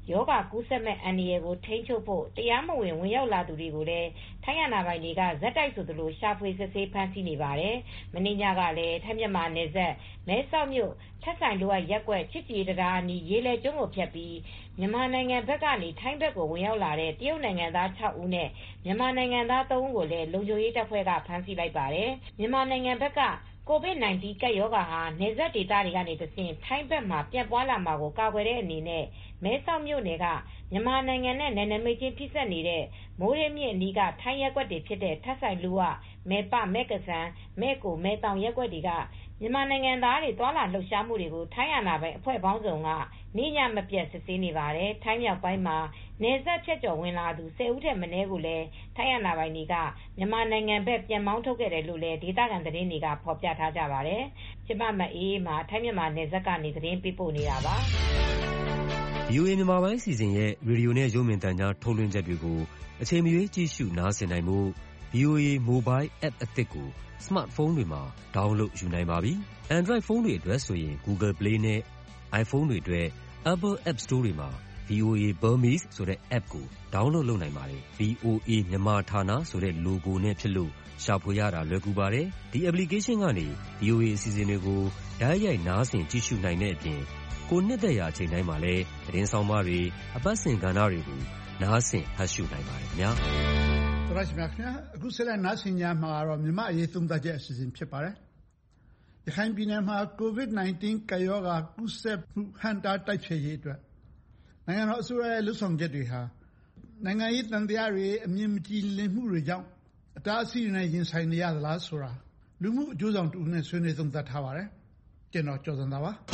Q: ရောဂါကူးစက်မဲ့အန္တရာယ်ကိုထိန်းချုပ်ဖို့တရားမဝင်ဝင်ရောက်လာသူတွေကိုလည်းထိုင်းအာဏာပိုင်တွေကဇက်တိုက်ဆိုသလိုရှာဖွေစစ်ဆေးဖမ်းဆီးနေပါတယ်။မင်းညကလည်းထိုင်းမြန်မာနယ်စပ်မဲဆောက်မြို့ထက်ဆိုင်လိုအပ်ရက်ကွက်ချစ်ကြည်တရားအနီးရေလဲကျွန်းကိုဖြတ်ပြီးမြန်မာနိုင်ငံဘက်ကနေထိုင်းဘက်ကိုဝင်ရောက်လာတဲ့တရုတ်နိုင်ငံသား၆ဦးနဲ့မြန်မာနိုင်ငံသား၃ဦးကိုလည်းလုံခြုံရေးတပ်ဖွဲ့ကဖမ်းဆီးလိုက်ပါတယ်။မြန်မာနိုင်ငံဘက်ကကိုဗစ် ၁၉ ကပ်ရောဂါဟာနယ်စပ်ဒေသတွေကနေတဆင့်ထိုင်းဘက်မှာပြန့်ပွားလာမှာကိုကာကွယ်တဲ့အနေနဲ့မဲဆောက်မြို့နယ်ကမြန်မာနိုင်ငံနဲ့နယ်နိမိတ်ချင်းထိစပ်နေတဲ့မိုးရေးမြစ်အနီးကထိုင်းရက်ကွက်တွေဖြစ်တဲ့ထပ်ဆိုင်လူဝမဲပမဲကဆန်မဲကိုမဲတောင်ရက်ကွက်တွေကမြန်မာနိုင်ငံသားတွေသွာလာလှုပ်ရှားမှုတွေကိုထိုင်းအာဏာပိုင်အဖွဲ့ပေါင်းစုံကနေ့ညမပြတ်စစ်ဆေးနေပါတယ်။ထိုင်းမြောက်ပိုင်းမှာနယ်စပ်ဖြတ်ကျော်ဝင်လာသူ၁၀ဦးထက်မနည်းကိုလည်းထိုင်းအာဏာပိုင်တွေကမြန်မာနိုင်ငံဘက်ပြန်မောင်းထုတ်ခဲ့တယ်လို့လည်းဒေသခံသတင်းတွေကဖော်ပြထားကြပါတယ်။ကျမမအေးမှာထိုင်းမြန်မာနယ်စပ်ကနေသတင်းပေးပို့နေတာပါ။
B: ဗီအိုအေ မြန်မာပိုင်းအစီအစဉ်ရဲ့ရေဒီယိုနဲ့ရုပ်မြင်သံကြားထုတ်လွှင့်ချက်တွေကိုအချိန်မရွေးကြည့်ရှုနားဆင်နိုင်ဖို့ ဗီအိုအေ Mobile App အသစ်ကိုစမတ်ဖုန်းတွေမှာ download ယူနိုင်ပါပြီ။ Android ဖုန်းတွေအတွက်ဆိုရင် Google Play နဲ့ iPhone တွေအတွက် Apple App Store တွေမှာ ဗီအိုအေ Burmese ဆိုတဲ့ app ကို download လုပ်နိုင်ပါတယ်။ ဗီအိုအေ မြန်မာဌာနဆိုတဲ့ logo နဲ့ဖြစ်လို့ရှာဖွေရတာလွယ်ကူပါတယ်။ ဒီ application ကနေ ဗီအိုအေအစီအစဉ်တွေကိုတိုက်ရိုက်နားဆင်ကြည့်ရှုနိုင်တဲ့အပြင်ကိုနှစ်သက်ရာအချိန်တိုင်းမှာလည်းသတင်းဆောင်မတွေအပတ်စဉ်ကဏ္ဍတွေကိုနားဆင်ဖတ်ရှုနိုင်ပါတယ်ခင်ဗျာ
R: ။သောရရှိမြခင်အခုဆက်လက်နားဆင်ကြမှာကတော့မြမအရေးသုံးသပ်ချက်အစီအစဉ်ဖြစ်ပါတယ်။ရခိုင်ပြည်နယ်မှာ ကိုဗစ် ၁၉ ကပ်ရောဂါကူးစက်မှုဟန့်တားတိုက်ဖျက်ရေးအတွက်နိုင်ငံတော်အစိုးရရဲ့လှုပ်ဆောင်ချက်တွေဟာနိုင်ငံရေးတန်တရားတွေအမြင်မကြည်လင်မှုတွေကြောင့်အတားအဆီးတွေနဲ့ရင်ဆိုင်နေရသလားဆိုတာလူမှုအကျိုးဆောင်တူနဲ့ဆွေးနွေးသုံးသပ်ထားပါတယ်။ကျွန်တော်ကျော်စံသာပါ။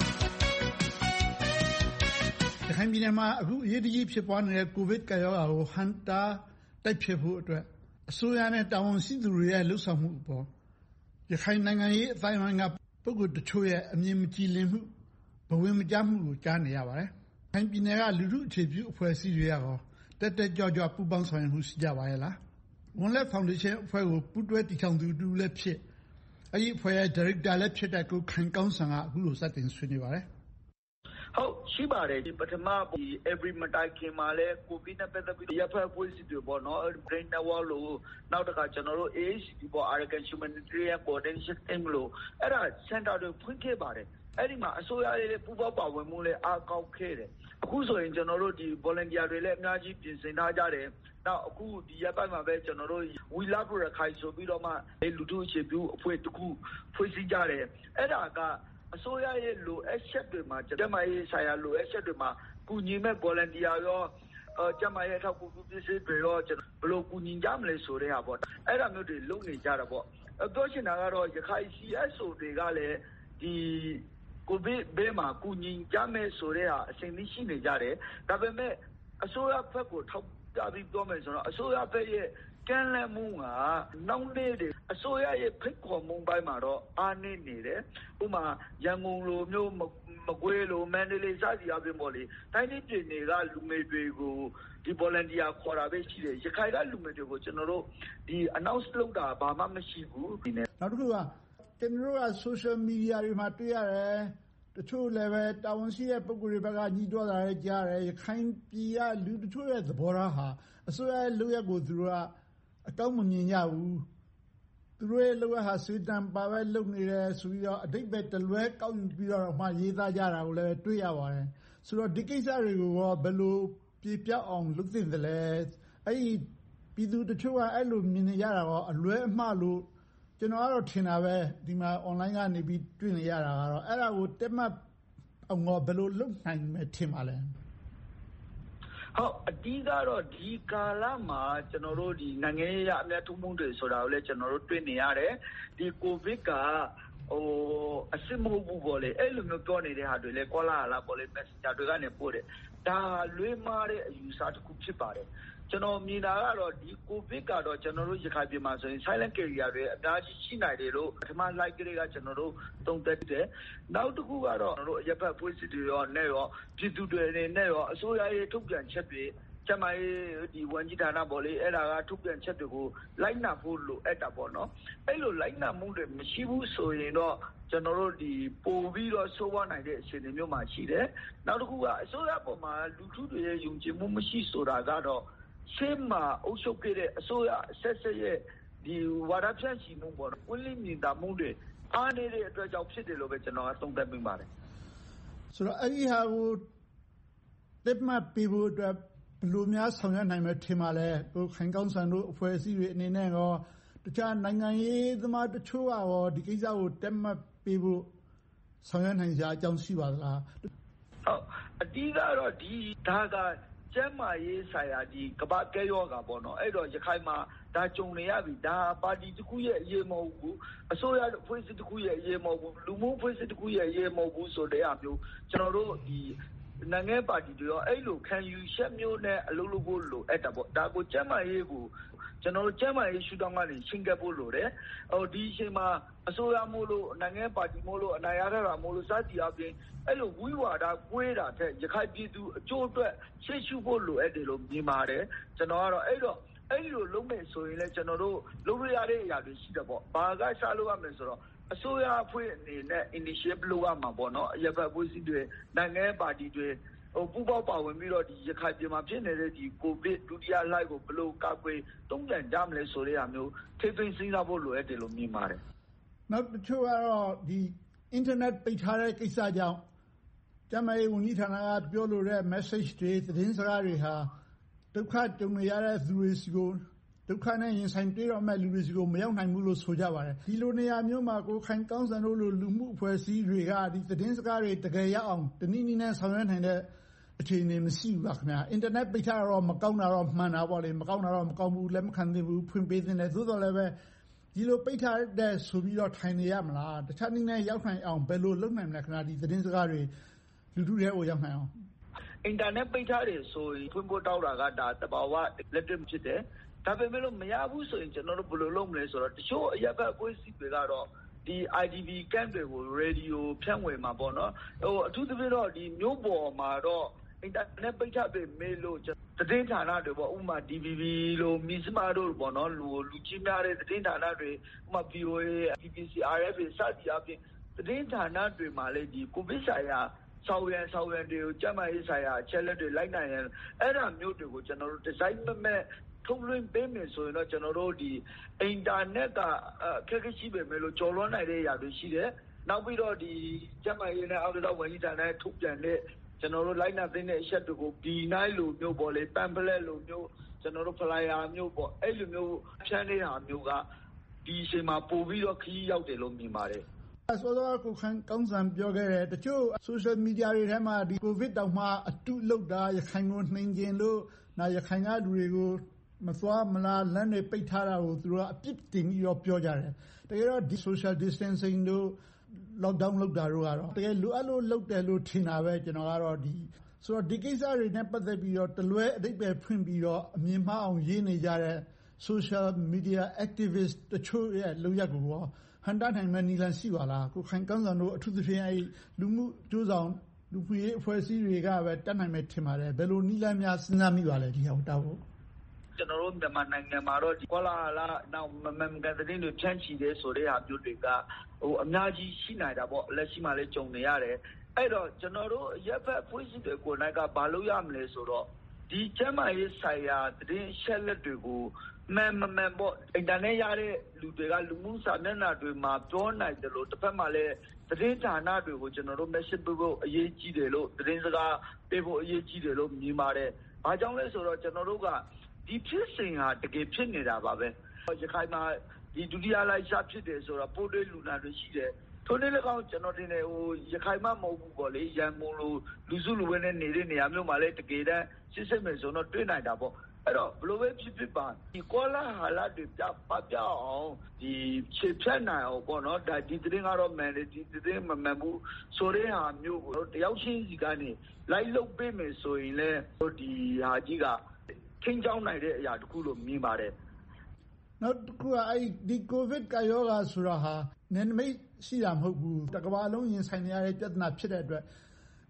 R: ရခိုင်ပြည်နယ်မှာအခုအရေးတကြီးဖြစ်ပွားနေတဲ့ကိုဗစ်ကပ်ရောဂါကိုဟန့်တားတိုက်ဖျက်ဖို့အတွက်အစိုးရနဲ့တာဝန်ရှိသူတွေရဲ့လှုပ်ဆောင်မှုအပေါ်ရခိုင်နိုင်ငံရေးအတိုင်းအဝိုင်းကပုဂ္ဂိုလ်တချို့ရဲ့အမြင်မကြည်လင်မှုဘဝင်မကျမှုကိုကြားနေရပါတယ်။ရခိုင်ပြည်နယ်ကလူထုအခြေပြုအဖွဲ့အစည်းတွေရောတက်တက်ကြွကြွပူးပေါင်းဆောင်ရွက်မှုရှိကြပါရဲ့လား။ဝန်လက်ဖောင်ဒေးရှင်းအဖွဲ့ကိုပူးတွဲတည်ထောင်သူတူလည်းဖြစ်အဲဒီအဖွဲ့ရဲ့ဒါရိုက်တာလည်းဖြစ်တဲ့ကိုခိုင်ကောင်းစံကအခုလိုစတင်ဆွေးနွေးပါတယ်။
S: ဟုတ်ရှိပါတယ်ဒီပထမဒီ every မတိုင်ခင်မှာလဲကိုဗစ်နဲ့ပတ်သက်ပြီးရဖက်ပွေးစီတွေပေါ့နော် brain network လို့နောက်တစ်ခါကျွန်တော်တို့ A H C ပေါ့ Arakan Humanitarian Coordination Team လို့အဲ့ဒါ center တွေဖွင့်ခဲ့ပါတယ်အဲ့ဒီမှာအစိုးရရဲ့ပူးပေါင်းပါဝင်မှုလဲအားကောင်းခဲ့တယ်အခုဆိုရင်ကျွန်တော်တို့ဒီ volunteer တွေလည်းအများကြီးပြင်ဆင်ထားကြတယ်နောက်အခုဒီရက်ပိုင်းမှာပဲကျွန်တော်တို့ We Love Rakhine ဆိုပြီးတော့မှလူထုအခြေပြုအဖွဲ့တစ်ခုဖွဲ့စည်းကြတယ်အဲ့ဒါကအစိုးရရဲ့လိုအပ်ချက်တွေမှာကျမရဲ့ဆိုင်ရာလိုအပ်ချက်တွေမှာကုညီမဲ့ volunteer ရောကျမရဲ့ထောက်ကူပြုပစ္စည်းတွေရောဘယ်လိုကုညီကြမလဲဆိုတဲ့ဟာပေါ့အဲ့ဒါမျိုးတွေလုပ်နေကြတာပေါ့ပြောချင်တာကတော့ရခိုင် C S O တွေကလည်းဒီကိုဗစ်ဘေးမှာကုညီကြမယ်ဆိုတဲ့ဟာအစဉ်သိရှိနေကြတယ်ဒါပေမဲ့အစိုးရဘက်ကိုထောက်ပြပြီးပြောမယ်ဆိုတော့အစိုးရဘက်ရဲ့ကမ်းလှမ်းမှုကနောက်နေ့တွေအစိုးရရဲ့ဖိတ်ခေါ်မှုပိုင်းမှာတော့အားနည်းနေတယ်ဥပမာရန်ကုန်လိုမျိုးမကွေးလိုမန္တလေးစသည်အပြင်ပေါ့လေတိုင်းပြည်ပြည်တွေကလူငယ်တွေကိုဒီ volunteer ခေါ်တာပဲရှိတယ်ရခိုင်ကလူငယ်တွေကိုကျွန်တော်တို့ဒီ announce လုပ်တာဘာမှမရှိဘူးဒီနေ့
R: နောက်တစ်ခုကကျွန်တော်တို့က social media တွေမှာတွေ့ရတယ်တချို့လည်းပဲတာဝန်ရှိတဲ့ပုဂ္ဂိုလ်တွေဘက်ကညီတော်တာလည်းကြားတယ်ရခိုင်ပြည်ကလူတချို့ရဲ့သဘောထားဟာအစိုးရရဲ့လုပ်ရက်ကိုသူတို့ကအကောင်းမမြင်ကြဘူးသူတို့ရဲ့လုပ်ရဟာစေတံပါပဲလုပ်နေတယ်ဆိုပြီးတော့အတိတ်ပဲတလွဲကောက်ယူပြီးတော့မှရေးသားကြတာကိုလည်းတွေ့ရပါတယ်ဆိုတော့ဒီကိစ္စတွေကိုရောဘယ်လိုပြေပြောက်အောင်လုပ်သင့်တယ်လဲအဲ့ဒီပြည်သူတချို့ကအဲ့လိုမြင်နေကြတာရောအလွဲအမှားလို့ကျွန်တော်ကတော့ထင်တာပဲဒီမှာ online ကနေပြီးတွေ့နေရတာကတော့အဲ့ဒါကိုတက်မှတ်အောင်ဘယ်လိုလုပ်နိုင်မယ်ထင်ပါလဲ
S: ဟုတ်အတီးကတော့ဒီကာလမှာကျွန်တော်တို့ဒီနိုင်ငံရေးအမြတ်ထုံးမှုတွေဆိုတာကိုလည်းကျွန်တော်တို့တွေ့နေရတယ်ဒီကိုဗစ်ကဟိုအစစ်မဟုတ်ဘူးပေါ့လေအဲ့လိုမျိုးပြောနေတဲ့ဟာတွေလည်းကောလာလာပေါ့လေ messenger တွေကနေပို့တယ်ဒါလွေးမားတဲ့အယူဆတစ်ခုဖြစ်ပါတယ်ကျွန်တော်မြင်တာကတော့ဒီကိုဗစ်ကတော့ကျွန်တော်တို့ရခိုင်ပြည်မှာဆိုရင် silent carrier တွေအများကြီးရှိနိုင်တယ်လို့ပထမ like ကလေးကကျွန်တော်တို့သုံးသပ်တယ်နောက်တစ်ခုကတော့ကျွန်တော်တို့ရပ်ဘက်ဖွဲ့စည်းတွေရောနဲ့ရောပြည်သူတွေနဲ့ရောအစိုးရရဲ့ထုတ်ပြန်ချက်တွေကျကျန်းမာရေးဒီဝန်ကြီးဌာနပေါ့လေအဲ့ဒါကထုတ်ပြန်ချက်တွေကိုလိုက်နာဖို့လိုအပ်တာပေါ့နော်အဲ့လိုလိုက်နာမှုတွေမရှိဘူးဆိုရင်တော့ကျွန်တော်တို့ဒီပို့ပြီးတော့ဆိုးဝါးနိုင်တဲ့အခြေအနေမျိုးမှာရှိတယ်နောက်တစ်ခုကအစိုးရပေါ်မှာလူထုတွေရဲ့ယုံကြည်မှုမရှိဆိုတာကတော့ရှင်းမှာအုပ်ချုပ်ခဲ့တဲ့အစိုးရဆက်ဆက်ရဲ့ဒီဝါဒဖြန့်ချီမှုပေါ့နော်ဝင်းလင်းမြင်သာမှုတွေအားနေတဲ့အတွက်ကြောင့်ဖြစ်တယ်လို့ပဲကျွန်တော်ကသုံးသပ်မိပါတယ်
R: ဆိုတော့အဲ့ဒီဟာကိုတက်မှတ်ပြီးဖို့အတွက်ဘယ်လိုများဆောင်ရွက်နိုင်မယ်ထင်ပါလဲကိုခိုင်ကောင်းစံတို့အဖွဲ့အစည်းတွေအနေနဲ့ရောတခြားနိုင်ငံရေးသမားတချို့ကရောဒီကိစ္စကိုတက်မှတ်ပြီးဖို့ဆောင်ရွက်နိုင်ကြအကြောင်းရှိပါသလား
S: ဟုတ်အတိကတော့ဒီဒါကကျန်းမာရေးဆိုင်ရာဒီကမ္ဘာကဲရောဂါပေါ့နော်အဲ့တော့ရခိုင်မှာဒါကြုံနေရပြီဒါပါတီတစ်ခုရဲ့အရေးမဟုတ်ဘူးအစိုးရအဖွဲ့အစည်းတစ်ခုရဲ့အရေးမဟုတ်ဘူးလူမှုအဖွဲ့အစည်းတစ်ခုရဲ့အရေးမဟုတ်ဘူးဆိုတဲ့အမျိုးကျွန်တော်တို့ဒီနိုင်ငံပါတီတွေရောအဲ့လိုခံယူချက်မျိုးနဲ့အလုပ်လုပ်ဖို့လိုအပ်တာပေါ့ဒါကိုကျန်းမာရေးကိုကျွန်တော်တို့ကျန်းမာရေးရှုထောင့်ကနေရှင်းပြဖို့လိုတယ်ဟိုဒီအချိန်မှာအစိုးရမို့လို့နိုင်ငံပါတီမို့လို့အနိုင်ရတာမို့လို့စသည်အပြင်အဲ့လိုဝိဝါဒကွဲတာတဲ့ရခိုင်ပြည်သူအကျိုးအတွက်ရှေ့ရှုဖို့လိုအပ်တယ်လို့မြင်ပါတယ်ကျွန်တော်ကတော့အဲ့တော့အဲ့လိုလုပ်မယ်ဆိုရင်လည်းကျွန်တော်တို့လုပ်ရတဲ့အရာတွေရှိတယ်ပေါ့ဘာကစားလို့ရမယ်ဆိုတော့အစိုးရအဖွဲ့အနေနဲ့ initiative လုပ်ရမှာပေါ့နော်အရပ်ဘက်အဖွဲ့အစည်းတွေနိုင်ငံပါတီတွေဟိုပူပေါင်းပါဝင်ပြီးတော့ဒီရခိုင်ပြည်မှာဖြစ်နေတဲ့ဒီကိုဗစ်ဒုတိယလှိုင်းကိုဘယ်လိုကာကွယ်တုံ့ပြန်ကြမလဲဆိုတဲ့အမျိုးထိပ်သိမ်းစဉ်းစားဖို့လိုအပ်တယ်လို့မြင်ပါတယ်
R: နောက်တစ်ချို့ကတော့ဒီ internet ပိတ်ထားတဲ့ကိစ္စကြောင့်ကျန်းမာရေးဝန်ကြီးဌာနကပြောလိုတဲ့ message တွေသတင်းစကားတွေဟာဒုက္ခကြုံနေရတဲ့သူတွေစီကိုဒုက္ခနဲ့ရင်ဆိုင်တွေ့တော့မဲ့လူတွေစီကိုမရောက်နိုင်ဘူးလို့ဆိုကြပါတယ်ဒီလိုနေရာမျိုးမှာကိုခိုင်ကောင်းစံတို့လိုလူမှုအဖွဲ့အစည်းတွေကဒီသတင်းစကားတွေတကယ်ရအောင်တနည်းနည်းနဲ့ဆောင်ရွက်နိုင်တဲ့အခြေအနေမရှိဘူးလားခင်ဗျာအင်တာနက်ပိတ်ထားတော့မကောင်းတာတော့မှန်တာပေါ့လေမကောင်းတာတော့မကောင်းဘူးလက်မခံသင့်ဘူးဖွင့်ပေးသင့်တယ်သို့တော်လည်းပဲဒီလိုပိတ်ထားတဲ့ဆိုပြီးတော့ထိုင်နေရမလားတခြားနည်းနဲ့ရောက်နိုင်အောင်ဘယ်လိုလုပ်နိုင်မလဲခင်ဗျာဒီသတင်းစကားတွေလူထုတွေကိုရောက်နိုင်အောင်
S: အင်တာနက်ပိတ်ထားတယ်ဆိုရင်ဖွင့်ဖို့တောက်တာကဒါတဘာဝလက်တွေ့ဖြစ်တယ်ဒါပေမဲ့လို့မရဘူးဆိုရင်ကျွန်တော်တို့ဘယ်လိုလုပ်မလဲဆိုတော့တချို့အရပ်ဘက်အဖွဲ့အစည်းတွေကတော့ဒီ I D P camp တွေကို radio ဖြန့်ဝေမှာပေါ့နော်ဟိုအထူးသဖြင့်တော့ဒီမျိုးပေါ်မှာတော့အင်တာနက်ပိတ်ထားပေမဲ့လို့သတင်းဌာနတွေပေါ့ဥပမာ D V B လို့မီစမာတို့ပေါ့နော်လူလူကြီးများတဲ့သတင်းဌာနတွေဥပမာ V O A B B C R F A စသည်အပြင်သတင်းဌာနတွေမှာလည်းဒီကိုဗစ်ဆိုင်ရာဆောင်းရံဆောင်းရံတွေကိုကျန်းမာရေးဆိုင်ရာအချက်လက်တွေလိုက်နိုင်ရင်အဲ့ဒါမျိုးတွေကိုကျွန်တော်တို့ဒီဇိုင်းမဲ့မဲ့ထုတ်လွှင့်ပေးမယ်ဆိုရင်တော့ကျွန်တော်တို့ဒီအင်တာနက်ကအခက်အခဲရှိပေမဲ့လို့ကျော်လွှမ်းနိုင်တဲ့အရာတွေရှိတယ်နောက်ပြီးတော့ဒီကျန်းမာရေးနဲ့အောက်တော့ဝန်ကြီးဌာနနဲ့ထုတ်ပြန်တဲ့ကျွန်တော်တို့လိုက်နာသိတဲ့အချက်တွေကိုဒီနိုင်လိုမျိုးပေါ့လေပမ်ဖလက်လိုမျိုးကျွန်တော်တို့ဖလိုင်ယာမျိုးပေါ့အဲ့လိုမျိုးဖြန်းနေတာမျိုးကဒီအချိန်မှာပို့ပြီးတော့ခရီးရောက်တယ်လို့မြင်ပါတယ်
R: ဆိုတော့ကိုခိုင်ကောင်းစံပြောခဲ့တယ်တချို့ social media တွေထဲမှာဒီ covid တောင်မှအတုလောက်တာရခိုင်ကိုနှိမ်ကျင်လို့နောက်ရခိုင်ကလူတွေကိုမသွားမလားလမ်းတွေပိတ်ထားတာကိုသူတို့ကအပြစ်တင်ပြီးတော့ပြောကြတယ်တကယ်တော့ဒီ social distancing တို့ lockdown လုပ်တာတို့ကတော့တကယ်လိုအပ်လို့လုပ်တယ်လို့ထင်တာပဲကျွန်တော်ကတော့ဒီဆိုတော့ဒီကိစ္စတွေနဲ့ပတ်သက်ပြီးတော့တလွဲအဓိပ္ပာယ်ဖွင့်ပြီးတော့အမြင်မှားအောင်ရေးနေကြတဲ့ social media activist တချို့ရဲ့လုပ်ရက်ကိုရောဟန်တာနိုင်မဲ့နီလန်ရှိပါလားကိုခိုင်ကောင်းစံတို့အထူးသဖြင့်အဲလူမှုကြိုးဆောင်လူမှုရေးအဖွဲ့အစည်းတွေကပဲတတ်နိုင်မဲ့ထင်ပါတယ်ဘယ်လိုနီလန်များစဉ်းစားမိပါလဲဒီဟာကိုတောက်ဖို့
S: ကျွန်တော်တို့မြန်မာနိုင်ငံမှာတော့ဒီကွာလာလာနောက်မမန်ကန်တဲ့တွေဖြန့်ချီတဲ့ဆိုတဲ့ဟာမျိုးတွေကဟိုအများကြီးရှိနေတာပေါ့လက်ရှိမှလည်းကြုံနေရတယ်အဲ့တော့ကျွန်တော်တို့ရပ်ဖက်ဖွဲ့စည်းတွေကိုနိုင်ကဘာလို့ရမလဲဆိုတော့ဒီကျမ်းမာရေးဆိုင်ရာသတင်းရှက်လက်တွေကိုမန်မမှန်ပေါ့အင်တာနက်ရတဲ့လူတွေကလူမှုစာမျက်နှာတွေမှာပြောနိုင်တယ်လို့တစ်ဖက်မှာလည်းသတင်းဌာနတွေကိုကျွန်တော်တို့ message ပေးဖို့အရေးကြီးတယ်လို့သတင်းစကားပေးဖို့အရေးကြီးတယ်လို့မြင်ပါတယ်။ဘာကြောင့်လဲဆိုတော့ကျွန်တော်တို့ကဒီဖြစ်စဉ်ဟာတကယ်ဖြစ်နေတာပါပဲ။ရခိုင်မှာဒီဒုတိယလှိုင်းစဖြစ်တယ်ဆိုတော့ပိုးတွေလူနာတွေရှိတယ်။ထိုနေ့လည်းကောင်းကျွန်တော်တင်နေဟိုရခိုင်မှာမဟုတ်ဘူးပေါ့လေရန်ကုန်လိုလူစုလူဝဲနဲ့နေတဲ့နေရာမျိုးမှာလည်းတကယ်တမ်းစစ်စစ်မယ်ဆိုတော့တွေ့နိုင်တာပေါ့။အဲ့တော့ဘလိုပဲဖြစ်ဖြစ်ပါဒီကောလာဟာလာတွေပြပပြအောင်ဒီခြေဖြတ်နိုင်အောင်ပေါ့နော်ဒါဒီသတင်းကတော့မှန်တယ်ဒီသတင်းမမှန်ဘူးဆိုတဲ့ဟာမျိုးကိုတယောက်ချင်းစီကနေလိုက်လုပ်ပေးမယ်ဆိုရင်လည်းဒီဟာကြီးကထင်းချောင်းနိုင်တဲ့အရာတခုလို့မြင်ပါတယ်
R: နောက်တစ်ခုကအဲ့ဒီကိုဗစ်ကရောဂါဆိုတာဟာနယ်နိမိတ်ရှိတာမဟုတ်ဘူးတကမ္ဘာလုံးရင်ဆိုင်နေရတဲ့ပြဿနာဖြစ်တဲ့အတွက်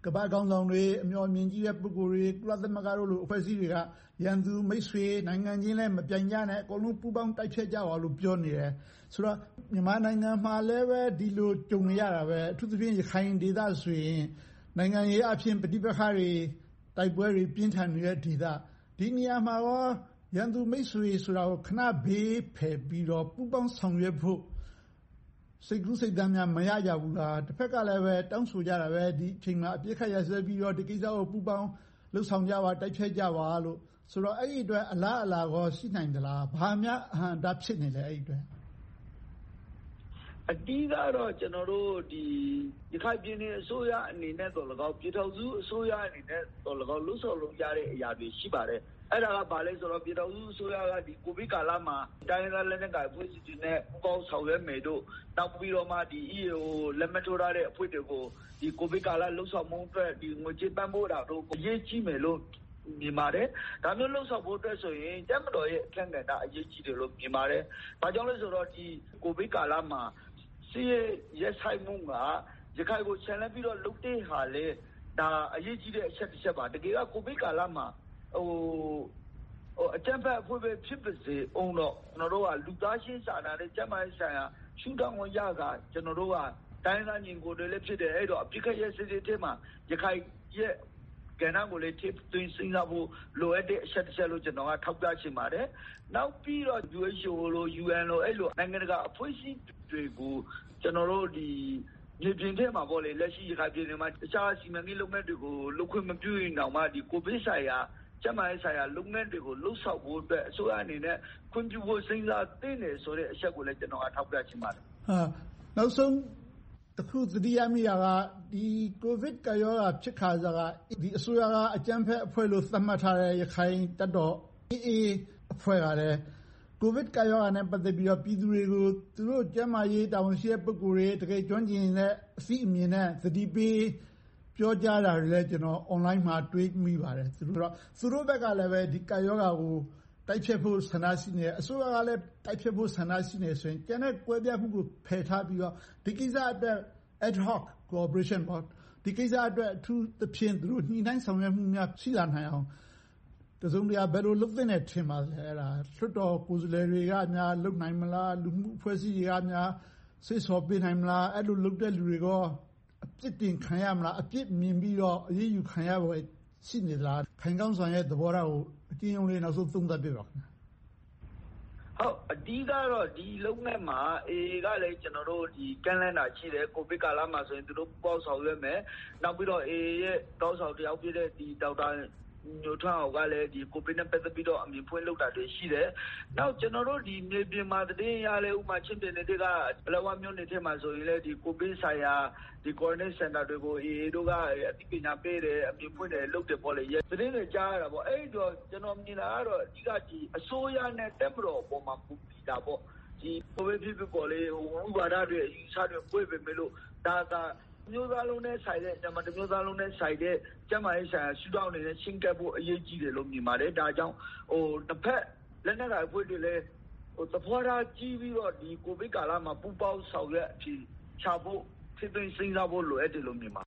R: ကမ္ဘာ့ခေါင်းဆောင်တွေအမျှော်မြင်ကြီးတဲ့ပုဂ္ဂိုလ်တွေကုလသမဂ္ဂတို့လိုအဖွဲ့အစည်းတွေကရန်သူမိတ်ဆွေနိုင်ငံချင်းလည်းမပြိုင်ကြနဲ့အကုန်လုံးပူးပေါင်းတိုက်ဖျက်ကြပါလို့ပြောနေတယ်ဆိုတော့မြန်မာနိုင်ငံမှာလည်းပဲဒီလိုကြုံနေရတာပဲအထူးသဖြင့်ရခိုင်ဒေသဆိုရင်နိုင်ငံရေးအဖြစ်ပဋိပက္ခတွေတိုက်ပွဲတွေပြင်းထန်နေတဲ့ဒေသဒီနေရာမှာရောရန်သူမိတ်ဆွေဆိုတာကိုခဏဘေးဖယ်ပြီးတော့ပူးပေါင်းဆောင်ရွက်ဖို့စိတ်ကူးစိတ်သန်းများမရကြဘူးလားတစ်ဖက်ကလည်းပဲတောင်းဆိုကြတာပဲဒီအချိန်မှာအပြစ်ခတ်ရစဲပြီးတော့ဒီကိစ္စကိုပူးပေါင်းလှုပ်ဆောင်ကြပါတိုက်ဖြတ်ကြပါလို့ဆိုတော့အဲ့ဒီအတွက်အလားအလာကောရှိနိုင်သလားဘာများအဟံတာဖြစ်နေလဲအဲ့ဒီအတွက်
S: အတီးကတော့ကျွန်တော်တို့ဒီရခိုင်ပြည်နယ်အစိုးရအနေနဲ့တော့၎င်းပြည်ထောင်စုအစိုးရအနေနဲ့တော့၎င်းလှုပ်ဆောင်လုပ်ကြတဲ့အရာတွေရှိပါတယ်အဲ့ဒါကဘာလဲဆိုတော့ပြည်ထောင်စုအစိုးရကဒီကိုဗစ်ကာလမှာတိုင်းဒေသလက်နက်ကိုင်အဖွဲ့အစည်းတွေနဲ့ပူးပေါင်းဆောင်ရွက်မယ်တို့နောက်ပြီးတော့မှဒီ E A O လက်မှတ်ထိုးထားတဲ့အဖွဲ့တွေကိုဒီကိုဗစ်ကာလလှုပ်ဆောင်မှုအတွက်ဒီငွေကြေးပံ့ပိုးတာတို့အရေးကြီးမယ်လို့မြင်ပါတယ်ဒါမျိုးလှုပ်ဆောင်ဖို့အတွက်ဆိုရင်တပ်မတော်ရဲ့အခက်အခဲအရေးကြီးတယ်လို့မြင်ပါတယ်ဘာကြောင့်လဲဆိုတော့ဒီကိုဗစ်ကာလမှာစီးရဲဆိုင်မှုကရခိုင်ကိုချန်လှပ်ပြီးတော့လုတ်တဲ့ဟာလေဒါအရေးကြီးတဲ့အချက်တစ်ချက်ပါတကယ်ကကိုဗစ်ကာလမှာဟိုဟိုအကြံဖတ်အဖွဲ့ပဲဖြစ်ပါစေအောင်တော့ကျွန်တော်တို့ကလူသားချင်းစာနာတဲ့ကျန်းမာရေးဆိုင်ရာရှုထောင့်ကိုရကကျွန်တော်တို့ကတိုင်းသားညီကိုတွေလည်းဖြစ်တယ်အဲ့တော့အပြစ်ခတ်ရဲ့စစ်စစ်ထဲမှာရခိုင်ရဲ့ကဏ္ဍကိုလည်းထိသွင်းစဉ်းစားဖို့လိုအပ်တဲ့အချက်တစ်ချက်လို့ကျွန်တော်ကထောက်ပြချင်ပါတယ်နောက်ပြီးတော့ W H O လို့ U N လို့အဲ့လိုနိုင်ငံတကာအဖွဲ့အစည်းတွေကိုကျွန်တော်တို့ဒီမြေပြင်ထဲမှာပေါ့လေလက်ရှိရခိုင်ပြည်နယ်မှာတခြားစီမံကိန်းလုပ်ငန်းတွေကိုလုပ်ခွင့်မပြုရင်တော့မှဒီကိုဗစ်ဆိုင်ရာကျန်းမာရေးဆိုင်ရာလုပ်ငန်းတွေကိုလှုပ်ဆောင်ဖို့အတွက်အစိုးရအနေနဲ့ခွင့်ပြုဖို့စဉ်းစားသင့်တယ်ဆိုတဲ့အချက်ကိုလည်းကျွန်တော်အထောက်ပြချင်ပါတယ်
R: ဟာနောက်ဆုံးတစ်ခုသတိရမိတာကဒီကိုဗစ်ကရောဂါဖြစ်ခါစားကဒီအစိုးရကအကြမ်းဖက်အဖွဲ့လို့သတ်မှတ်ထားတဲ့ရခိုင်တပ်တော် A A အဖွဲ့ကလည်းကိုဗစ်ကရောဂါနဲ့ပတ်သက်ပြီးတော့ပြည်သူတွေကိုသူတို့ကျန်းမာရေးတာဝန်ရှိတဲ့ပုဂ္ဂိုလ်တွေတကယ်ကျွမ်းကျင်တဲ့အသိအမြင်နဲ့သတိပေးပြောကြတာတွေလည်းကျွန်တော် online မှာတွေ့မိပါတယ်သူတို့တော့သူတို့ဘက်ကလည်းပဲဒီကရောဂါကိုတိုက်ဖြတ်ဖို့ဆန္ဒရှိနေတယ်အစိုးရကလည်းတိုက်ဖြတ်ဖို့ဆန္ဒရှိနေဆိုရင်ကျန်တဲ့ကွဲပြားမှုကိုဖယ်ထားပြီးတော့ဒီကိစ္စအတွက် ad hoc cooperation ပေါ့ဒီကိစ္စအတွက်အထူးသဖြင့်သူတို့ညှိနှိုင်းဆောင်ရွက်မှုများရှိလာနိုင်အောင်တစုံတရာဘယ်လိုလုပ်သင့်တယ်ထင်ပါလဲအဲ့ဒါလွှတ်တော်ကိုယ်စားလှယ်တွေကများလုပ်နိုင်မလားလူမှုအဖွဲ့အစည်းတွေကများစိတ်ဆော်ပေးနိုင်မလားအဲ့လိုလုပ်တဲ့လူတွေကအပြစ်တင်ခံရမလားအပြစ်မြင်ပြီးတော့အရေးယူခံရဖို့ရှိနေလားခိုင်ကောင်းဆောင်ရဲ့သဘောထားကိုအကျဉ်းချုပ်လေးနောက်ဆုံးသုံးသပ်ပြပါခင်ဗျာ
S: ဟုတ်အဓိကတော့ဒီလုပ်ငန်းမှာအေကလည်းကျွန်တော်တို့ဒီကန့်လန့်တာရှိတယ်ကိုဗစ်ကာလမှာဆိုရင်သူတို့ပေါ့ဆောင်ရွက်မယ်နောက်ပြီးတော့အေရဲ့တောက်ဆောင်တယောက်ပြည့်တဲ့ဒီဒေါက်တာညိုထွန်းအောင်ကလည်းဒီကိုဗစ်နဲ့ပတ်သက်ပြီးတော့အမြင်ဖွင့်လုပ်တာတွေရှိတယ်။နောက်ကျွန်တော်တို့ဒီမြေပြင်မှာတည်ရလဲဥမာချင်းတင်တဲ့ကဘလဝမျိုးနေထဲမှာဆိုရင်လည်းဒီကိုဗစ်ဆိုင်ရာဒီ coordinate center တွေကိုအေအေတို့ကအသိပညာပေးတယ်အမြင်ဖွင့်တယ်လုပ်တယ်ပေါ့လေ။သတင်းတွေကြားရတာပေါ့။အဲ့တော့ကျွန်တော်မြင်တာကတော့အဓိကဒီအစိုးရနဲ့တက်မတော်အပေါ်မှာပူပြီးတာပေါ့။ဒီကိုဗစ်ဖြစ်ပေါ်လေဟိုဥပါဒတွေအယူဆတွေပွေပေမဲ့လို့ဒါကမျိုးသားလုံးနဲ့ဆိုင်တဲ့ကျွန်မတို့မျိုးသားလုံးနဲ့ဆိုင်တဲ့ကျန်းမာရေးဆိုင်ရာရှုထောင့်နေတဲ့ရှင်းကပ်ဖို့အရေးကြီးတယ်လို့မြင်ပါတယ်ဒါကြောင့်ဟိုတစ်ဖက်လက်နက်ကိုင်အဖွဲ့တွေလည်းဟိုသဘောထားကြီးပြီးတော့ဒီကိုဗစ်ကာလမှာပူပေါင်းဆောင်ရွက်အဖြစ်ချဖို့ဖြစ်သွင်းစဉ်းစားဖို့လိုအပ်တယ်လို့မြင်ပါ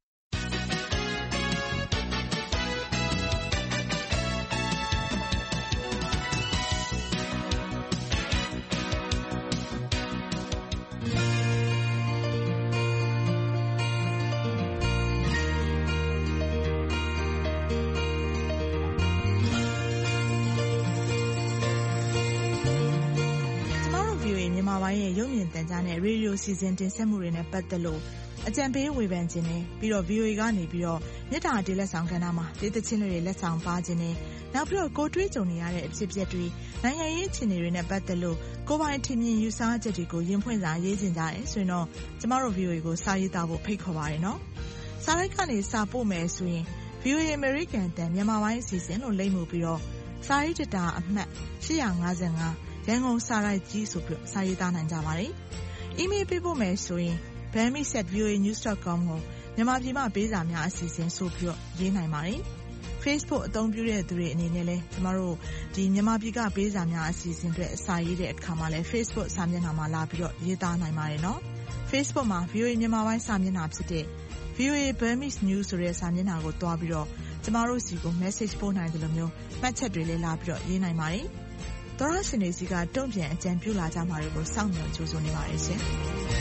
D: ရဲ့ရုပ်မြင်သံကြားနဲ့ရေဒီယိုစီစဉ်တင်ဆက်မှုတွေနဲ့ပတ်သက်လို့အကြံပေးဝေဖန်ခြင်းနဲ့ပြီးတော့ V O A ကနေပြီးတော့မြစ်တာတေးလက်ဆောင်ကဏ္ဍမှာတေးသချင်းတွေလက်ဆောင်ပါခြင်းနဲ့နောက်ပြီးတော့ကိုတွေးကြုံနေရတဲ့အဖြစ်အပျက်တွေနိုင်ငံရေးအခြေအနေတွေနဲ့ပတ်သက်လို့ကိုပိုင်ထင်မြင်ယူဆချက်တွေကိုရင်ဖွင့်စာရေးခြင်းကြတယ်ဆိုရင်တော့ကျမတို့ V O A ကိုစာရေးသားဖို့ဖိတ်ခေါ်ပါရနော်စာရိုက်ကနေစာပို့မယ်ဆိုရင် V O A American တန်မြန်မာပိုင်းအစီအစဉ်လို့လိမ့်မှုပြီးတော့စာရေးတတာအမှတ်၈၅၅ရန်ကုန်စာရိုက်ကြီးဆိုပြီးစာရေးသားနိုင်ကြပါတယ်။ email ပေးဖို့မယ်ဆိုရင် bammis at v o a news dot com ကိုမြန်မာပြည်မှာပေးစာများအစီအစဉ်ဆိုပြီးရေးနိုင်ပါတယ်။ Facebook အသုံးပြုတဲ့သူတွေအနေနဲ့လည်းကျမတို့ဒီမြန်မာပြည်ကပေးစာများအစီအစဉ်တွေအစာရေးတဲ့အခါမှာလည်း Facebook စာမျက်နှာမှာလာပြီးတော့ရေးသားနိုင်ပါတယ်နော်။ Facebook မှာ V O A မြန်မာပိုင်းစာမျက်နှာဖြစ်တဲ့ဗွီအိုအေ Burmese News ဆိုတဲ့စာမျက်နှာကိုတွားပြီးတော့ကျမတို့စီကို message ပို့နိုင်တယ်လို့မျိုးမှတ်ချက်တွေလည်းလာပြီးတော့ရေးနိုင်ပါတယ်။သောရရှင်တွေစီကတုံ့ပြန်အကြံပြုလာကြမှာတွေကိုစောင့်မျှော်ကြိုးဆိုနေပါတယ်ရှင်။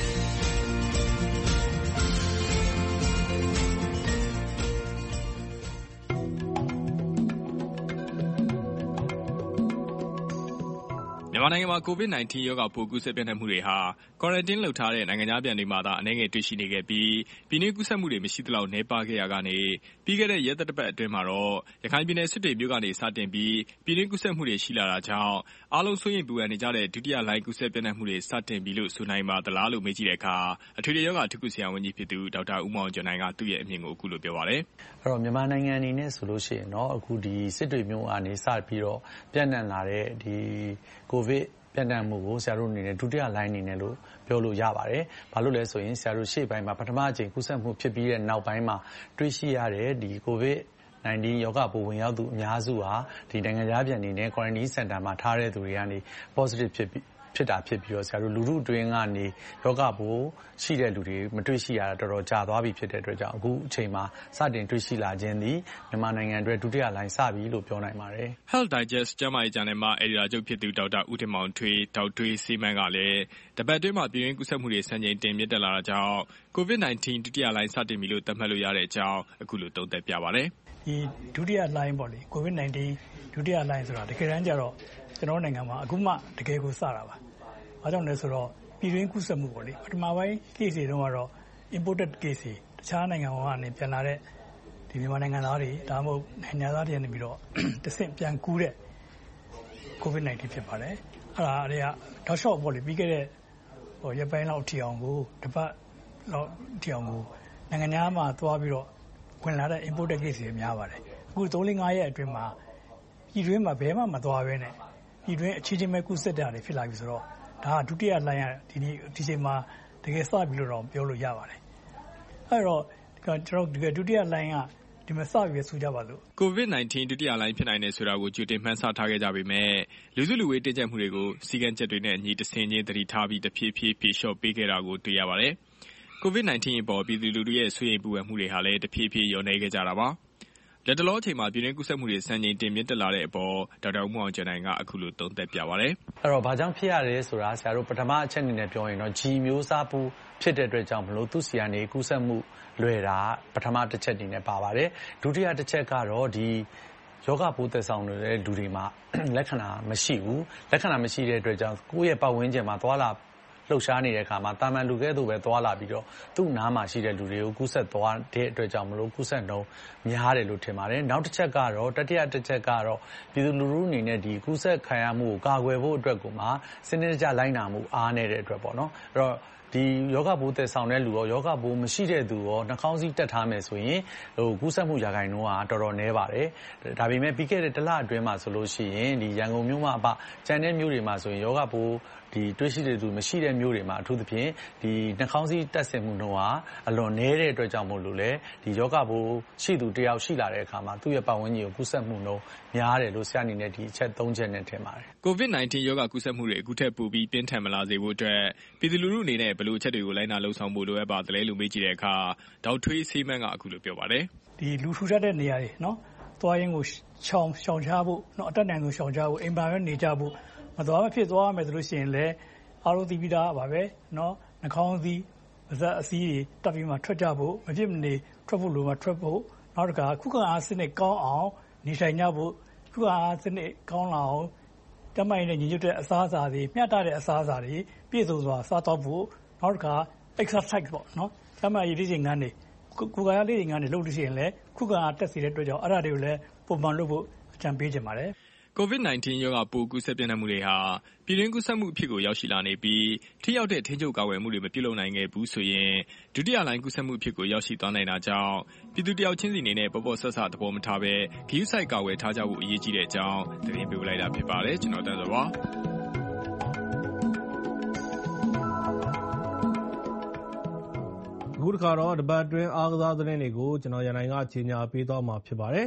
T: မြန်မာနိုင်ငံမှာ ကိုဗစ် ၁၉ ရောဂါပိုးကူးစက်ပြန့်နှံ့မှုတွေဟာ quarantine လုပ်ထားတဲ့နိုင်ငံခြားပြန်တွေမှာသာအနည်းငယ်တွေ့ရှိနေခဲ့ပြီးပြည်내ကူးစက်မှုတွေမရှိသလောက်နည်းပါးခဲ့ရာကနေပြီးခဲ့တဲ့ရက်သတ္တပတ်အတွင်းမှာတော့ရခိုင်ပြည်နယ်စစ်တွေမြို့ကနေစတင်ပြီးပြည်내ကူးစက်မှုတွေရှိလာတာကြောင့်အားလုံးစိုးရိမ်ပူပန်နေကြတဲ့ဒုတိယလှိုင်းကူးစက်ပြန့်နှံ့မှုတွေစတင်ပြီလို့ဆိုနိုင်ပါသလားလို့မေးကြည့်တဲ့အခါအထွေထွေရောဂါအထူးကုဆရာဝန်ကြီးဖြစ်သူဒေါက်တာဦးမောင်ကျော်နိုင်ကသူ့ရဲ့အမြင်ကိုအခုလိုပြောပါတယ်
U: ။အဲ့တော့မြန်မာနိုင်ငံအနေနဲ့ဆိုလို့ရှိရင်တော့အခုဒီစစ်တွေမြို့ကနေစပြီးတော့ပြန့်နှံ့လာတဲ့ဒီကိုဗစ်ပြန့်နှံ့မှုကိုဆရာတို့အနေနဲ့ဒုတိယလှိုင်းအနေနဲ့လို့ပြောလို့ရပါတယ်။ဘာလို့လဲဆိုရင်ဆရာတို့ရှေ့ပိုင်းမှာပထမအကြိမ်ကူးစက်မှုဖြစ်ပြီးတဲ့နောက်ပိုင်းမှာတွေ့ရှိရတဲ့ဒီကိုဗစ် ၁၉ ရောဂါပိုးဝင်ရောက်သူအများစုဟာဒီနိုင်ငံခြားပြန်နေနဲ့ quarantine center မှာထားတဲ့သူတွေကနေ positive ဖြစ်ပြီးဖြစ်တာဖြစ်ပြီးတော့ဆရာတို့လူထုအတွင်းကနေယောဂပိုးရှိတဲ့လူတွေမတွေ့ရှိရတာတော်တော်ကြာသွားပြီဖြစ်တဲ့အတွက်ကြောင့်အခုအချိန်မှာစတင်တွေ့ရှိလာခြင်းသည်မြန်မာနိုင်ငံအတွက်ဒုတိယလှိုင်းစပြီလို့ပြောနိုင်ပါတယ်
T: Health Digest ကျန်းမာရေးဂျာနယ်မှာအယ်ဒီတာချုပ်ဖြစ်သူဒေါက်တာဦးတင်မောင်ထွေးဒေါက်ထွေးစီမန်းကလည်းတပတ်တွင်းမှာပြည်တွင်းကူးစက်မှုတွေစံချိန်တင်မြင့်တက်လာတာကြောင့် ကိုဗစ် ၁၉ ဒုတိယလှိုင်းစတင်ပြီလို့သတ်မှတ်လို့ရတဲ့အကြောင်းအခုလိုသုံးသပ်ပြပါတယ်
V: ဒီဒုတိယလှိုင်းပေါ့လေကိုဗစ် ၁၉ ဒုတိယလှိုင်းဆိုတာတကယ်တမ်းကျတော့ကျွန်တော်နိုင်ငံမှာအခုမှတကယ်ကိုစတာပါအားကြောင့်လဲဆိုတော့ပြည်တွင်းကူးစက်မှုပေါ့လေပထမပိုင်း case တွေတုန်းကတော့ imported case တွေတခြားနိုင်ငံကနေပြန်လာတဲ့ဒီမြန်မာနိုင်ငံသားတွေဒါမှမဟုတ်နိုင်ငံသားတွေနေပြီးတော့တဆင့်ပြန်ကူးတဲ့ ကိုဗစ် ၁၉ ဖြစ်ပါတယ်အဲ့ဒါတွေကတောက်လျှောက်ပေါ့လေပြီးခဲ့တဲ့ဟိုရက်ပိုင်းလောက်ထီအောင်ကိုတစ်ပတ်လောက်ထီအောင်ကိုနိုင်ငံသားမှာသွားပြီးတော့ဝင်လာတဲ့ imported case တွေများပါတယ်အခု ၃ ၄ ၅ ရက်အတွင်းမှာပြည်တွင်းမှာဘယ်မှမသွားဘဲနဲ့ပြည်တွင်းအခြေချင်းပဲကူးစက်တာတွေဖြစ်လာပြီဆိုတော့ဒါဒုတိယလှိုင်းရဒီနေ့ဒီချိန်မှာတကယ်စပြီလို့တော့ပြောလို့ရပါတယ်အဲ့တော့ကျွန်တော်ဒီဒုတိယလှိုင်းကဒီမှာစပြီဆိုကြပါလို့
T: ကိုဗစ် ၁၉ ဒုတိယလှိုင်းဖြစ်နိုင်တယ်ဆိုတာကိုကြိုတင်မှန်းဆထားခဲ့ကြပေမဲ့လူစုလူဝေးတင်းကျပ်မှုတွေကိုစီကံချက်တွေနဲ့အညီတဆင်ချင်းတတိထားပြီးတဖြည်းဖြည်းဖြေလျှော့ပေးခဲ့တာကိုတွေ့ရပါတယ်ကိုဗစ် ၁၉ အပေါ်ပြည်သူလူထုရဲ့ဆွေးနွေးပူပန်မှုတွေဟာလည်းတဖြည်းဖြည်းလျော့နေခဲ့ကြတာပါလက်တလောအချိန်မှာပြည်တွင်းကူးစက်မှုတွေစံချိန်တင်မြင့်တက်လာတဲ့အပေါ်ဒေါက်တာဦးမောင်ကျော်နိုင်ကအခုလိုသုံးသပ်ပြပါတယ်
U: ။အဲ့တော့ဘာကြောင့်ဖြစ်ရတယ်ဆိုတာဆရာတို့ပထမအချက်အနေနဲ့ပြောရင်တော့ G မျိုးစားပူဖြစ်တဲ့အတွက်ကြောင့်မလို့သူ့ဆီကနေကူးစက်မှုလွယ်တာပထမတစ်ချက်အနေနဲ့ပါပါတယ်။ဒုတိယတစ်ချက်ကတော့ဒီယောဂပိုးသက်ဆောင်နေတဲ့လူတွေမှာလက္ခဏာမရှိဘူး။လက္ခဏာမရှိတဲ့အတွက်ကြောင့်ကိုယ့်ရဲ့ပတ်ဝန်းကျင်မှာသွာလာလှုပ်ရှားနေတဲ့အခါမှာတာမန်လူကဲ့သို့ပဲသွာလာပြီးတော့သူ့နားမှာရှိတဲ့လူတွေကိုကူးစက်သွားတဲ့အတွက်ကြောင့်မလို့ကူးစက်နှုန်းများတယ်လို့ထင်ပါတယ်။နောက်တစ်ချက်ကတော့တတိယတစ်ချက်ကတော့ပြည်သူလူထုအနေနဲ့ဒီကူးစက်ခံရမှုကိုကာကွယ်ဖို့အတွက်ကိုမှစနစ်တကျလိုက်နာမှုအားနည်းတဲ့အတွက်ပေါ့နော်။အဲ့တော့ဒီယောဂပိုးသက်ဆောင်တဲ့လူရောယောဂပိုးမရှိတဲ့သူရောနှာခေါင်းစည်းတက်ထားမယ်ဆိုရင်ဟိုကူးစက်မှုရာခိုင်နှုန်းကတော်တော်နည်းပါတယ်။ဒါပေမဲ့ပြီးခဲ့တဲ့တစ်လအတွင်းမှာဆိုလို့ရှိရင်ဒီရန်ကုန်မြို့မှာအပကျန်တဲ့မြို့တွေမှာဆိုရင်ယောဂပိုးဒီတွေးရှိတဲ့သူမရှိတဲ့မျိုးတွေမှာအထူးသဖြင့်ဒီနှာခေါင်းစည်းတက်ဆင်မှုနှုန်းဟာအလွန်နည်းတဲ့အတွက်ကြောင့်မို့လို့လေဒီယောဂပိုးရှိသူတယောက်ရှိလာတဲ့အခါမှာသူ့ရဲ့ပတ်ဝန်းကျင်ကိုကူးစက်မှုနှုန်းများတယ်လို့ဆရာအနေနဲ့ဒီအချက်၃ချက်နဲ့ထင်ပါတယ်
T: ကိုဗစ် ၁၉ ရောဂါကူးစက်မှုတွေအခုထက်ပိုပြီးပြင်းထန်မလာစေဖို့အတွက်ပြည်သူလူထုအနေနဲ့ဘယ်လိုအချက်တွေကိုလိုက်နာလှုံ့ဆော်ဖို့လိုအပ်ပါသလဲလို့မေးကြည့်တဲ့အခါဒေါက်ထွေးဆေးမန်းကအခုလိုပြောပါတယ်
V: ဒီလူထူထပ်တဲ့နေရာတွေနော်သွားရင်ကိုရှောင်ရှောင်ချဖို့နော်အတက်နိုင်ဆုံးရှောင်ချဖို့အိမ်ပါပဲနေကြဖို့မသွားမဖြစ်သွားမယ်ဆိုလို့ရှိရင်လည်းအားလုံးသိပြီးသားပါပဲเนาะနှာခေါင်းစည်းပါးစပ်အစည်းတွေတက်ပြီးမှထွက်ကြဖို့မဖြစ်မနေထွက်ဖို့လိုမှထွက်ဖို့နောက်တစ်ခါခုခံအားစနစ်ကောင်းအောင်နေဆိုင်ကြဖို့ခုခံအားစနစ်ကောင်းလာအောင်တမိုင်းနဲ့ညီညွတ်တဲ့အစားအစာတွေမျှတတဲ့အစားအစာတွေပြည့်စုံစွာစားတော့ဖို့နောက်တစ်ခါ exercise ပေါ့เนาะတမိုင်းရည်ရည်ငန်းတွေကိုယ်ကလေးတွေငန်းတွေလုပ်လို့ရှိရင်လည်းခုခံအားတက်စေတဲ့အတွက်ကြောင့်အဲ့ဒါတွေကိုလည်းပုံမှန်လုပ်ဖို့အကြံပေးချင်ပါတယ်
T: ကိုဗစ် ၁၉ ရောဂါပိုးကူးစက်ပြန့်နှံ့မှုတွေဟာပြည်တွင်းကူးစက်မှုအဖြစ်ကိုရောက်ရှိလာနေပြီးထိရောက်တဲ့ထိန်းချုပ်ကာကွယ်မှုတွေမပြုလုပ်နိုင်ခဲ့ဘူးဆိုရင်ဒုတိယလှိုင်းကူးစက်မှုအဖြစ်ကိုရောက်ရှိသွားနိုင်တာကြောင့်ပြည်သူတယောက်ချင်းစီအနေနဲ့ပေါ်ပေါ်ဆက်ဆက်သဘောမထားဘဲဂရုစိုက်ကာကွယ်ထားကြဖို့အရေးကြီးတဲ့အကြောင်းသတင်းပေးလိုက်တာဖြစ်ပါတယ်ကျွန်တော်တန်းစောပါ
W: အခုတစ်ခါတော့တပတ်အတွင်းအားကစားသတင်းတွေကိုကျွန်တော်ရန်နိုင်ကကြီးညာပေးသွားမှာဖြစ်ပါတယ်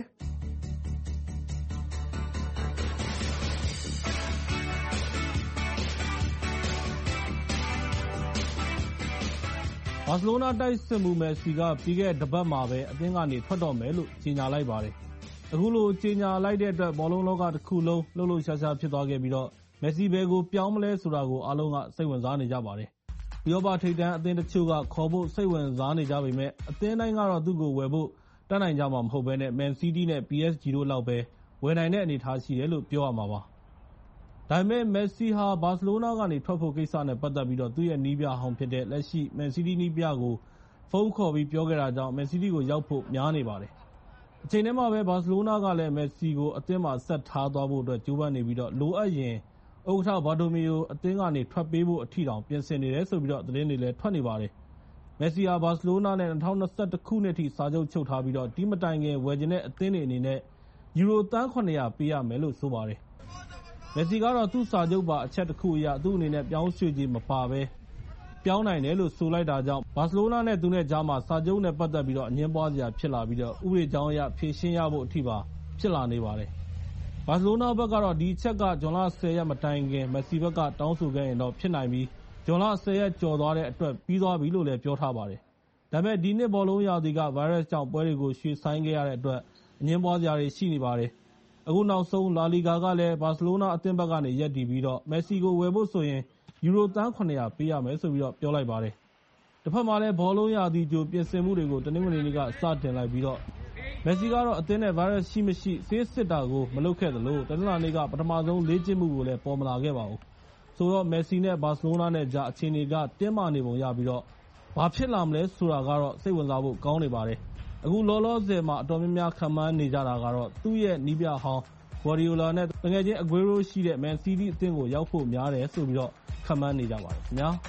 W: ဘာစီလိုနာတိုက်စစ်မှုမယ်ဆီကပြီးခဲ့တဲ့တစ်ပတ်မှာပဲအသင်းကနေထွက်တော့မယ်လို့ကြေညာလိုက်ပါတယ်။အခုလိုကြေညာလိုက်တဲ့အတွက်ဘောလုံးလောကတစ်ခုလုံးလှုပ်လှုပ်ရှားရှားဖြစ်သွားခဲ့ပြီးတော့မက်ဆီဘယ်ကိုပြောင်းမလဲဆိုတာကိုအားလုံးကစိတ်ဝင်စားနေကြပါတယ်။ဥရောပထိပ်တန်းအသင်းတချို့ကခေါ်ဖို့စိတ်ဝင်စားနေကြပေမဲ့အသင်းတိုင်းကတော့သူ့ကိုဝယ်ဖို့တတ်နိုင်ကြမှာမဟုတ်ဘဲနဲ့ Man City နဲ့ P S G တို့လောက်ပဲဝယ်နိုင်တဲ့အနေအထားရှိတယ်လို့ပြောရမှာပါ။ဒါပေမဲ့မက်ဆီဟာဘာစီလိုနာကနေထွက်ဖို့ကိစ္စနဲ့ပတ်သက်ပြီးတော့သူ့ရဲ့နီးပြဟောင်းဖြစ်တဲ့လက်ရှိ Man City နီးပြကိုဖုန်းခေါ်ပြီးပြောခဲ့တာကြောင့် Man City ကိုရောက်ဖို့များနေပါတယ်။အချိန်တည်းမှာပဲဘာစီလိုနာကလည်းမက်ဆီကိုအသင်းမှာဆက်ထားသွားဖို့အတွက်ကြိုးပမ်းနေပြီးတော့လိုအပ်ရင်ဥက္ကဋ္ဌဘာတိုမီယိုအသင်းကနေထွက်ပေးဖို့အထိတောင်ပြင်ဆင်နေတယ်ဆိုပြီးတော့သတင်းတွေလည်းထွက်နေပါတယ်။မက်ဆီဟာဘာစီလိုနာနဲ့၂၀၂၁ခုနှစ်ထိစာချုပ်ချုပ်ထားပြီးတော့ဒီမတိုင်ခင်ဝယ်ချင်တဲ့အသင်းတွေအနေနဲ့ယူရိုသန်းခုနှစ်ရာပေးရမယ်လို့ဆိုပါတယ်။မက်ဆီကတော့သူ့စာချုပ်ပါအချက်တစ်ခုအရသူ့အနေနဲ့ပြောင်းရွှေ့ခြင်းမပါဘဲပြောင်းနိုင်တယ်လို့ဆိုလိုက်တာကြောင့်ဘာစီလိုနာနဲ့သူနဲ့ကြားမှာစာချုပ်နဲ့ပတ်သက်ပြီးတော့အငြင်းပွားစရာဖြစ်လာပြီးတော့ဥပဒေကြောင်းအရဖြေရှင်းရဖို့အထိပါဖြစ်လာနေပါတယ်။ဘာစီလိုနာဘက်ကတော့ဒီအချက်ကဇွန်လဆယ်ရက်မတိုင်ခင်မက်ဆီဘက်ကတောင်းဆိုခဲ့ရင်တော့ဖြစ်နိုင်ပြီးဇွန်လဆယ်ရက်ကျော်သွားတဲ့အတွက်ပြီးသွားပြီလို့လည်းပြောထားပါတယ်။ဒါပေမဲ့ဒီနှစ်ဘောလုံးရာသီကဗိုင်းရပ်စ်ကြောင့်ပွဲတွေကိုရွှေ့ဆိုင်းခဲ့ရတဲ့အတွက်အငြင်းပွားစရာတွေရှိနေပါတယ်။အခုနောက်ဆုံးလာလီဂါကလည်းဘာစီလိုနာအသင်းဘက်ကနေရပ်တည်ပြီးတော့မက်ဆီကိုဝယ်ဖို့ဆိုရင်ယူရိုသန်းခုနှစ်ရာပေးရမယ်ဆိုပြီးတော့ပြောလိုက်ပါတယ်။တစ်ဖက်မှာလည်းဘောလုံးရာသီကြိုပြင်ဆင်မှုတွေကိုတနင်္ဂနွေနေ့ကစတင်လိုက်ပြီးတော့မက်ဆီကတော့အသင်းနဲ့ဗိုင်းရပ်စ်ရှိမရှိဆေးစစ်တာကိုမလုပ်ခဲ့သလိုတနင်္လာနေ့ကပထမဆုံးလေ့ကျင့်မှုကိုလည်းပေါ်မလာခဲ့ပါဘူး။ဆိုတော့မက်ဆီနဲ့ဘာစီလိုနာနဲ့ကြားအခြေအနေကတင်းမာနေပုံရပြီးတော့ဘာဖြစ်လာမလဲဆိုတာကတော့စိတ်ဝင်စားဖို့ကောင်းနေပါတယ်။အခုလောလောဆယ်မှာအတော်များများခန့်မှန်းနေကြတာကတော့သူ့ရဲ့နီးပြဟောင်းဂွာဒီယိုလာနဲ့တကယ်ချင်းအဂွေးရိုးရှိတဲ့ Man City အသင်းကိုရောက်ဖို့များတယ်ဆိုပြီးတော့ခန့်မှန်းနေကြပါတယ်ခင်ဗျာ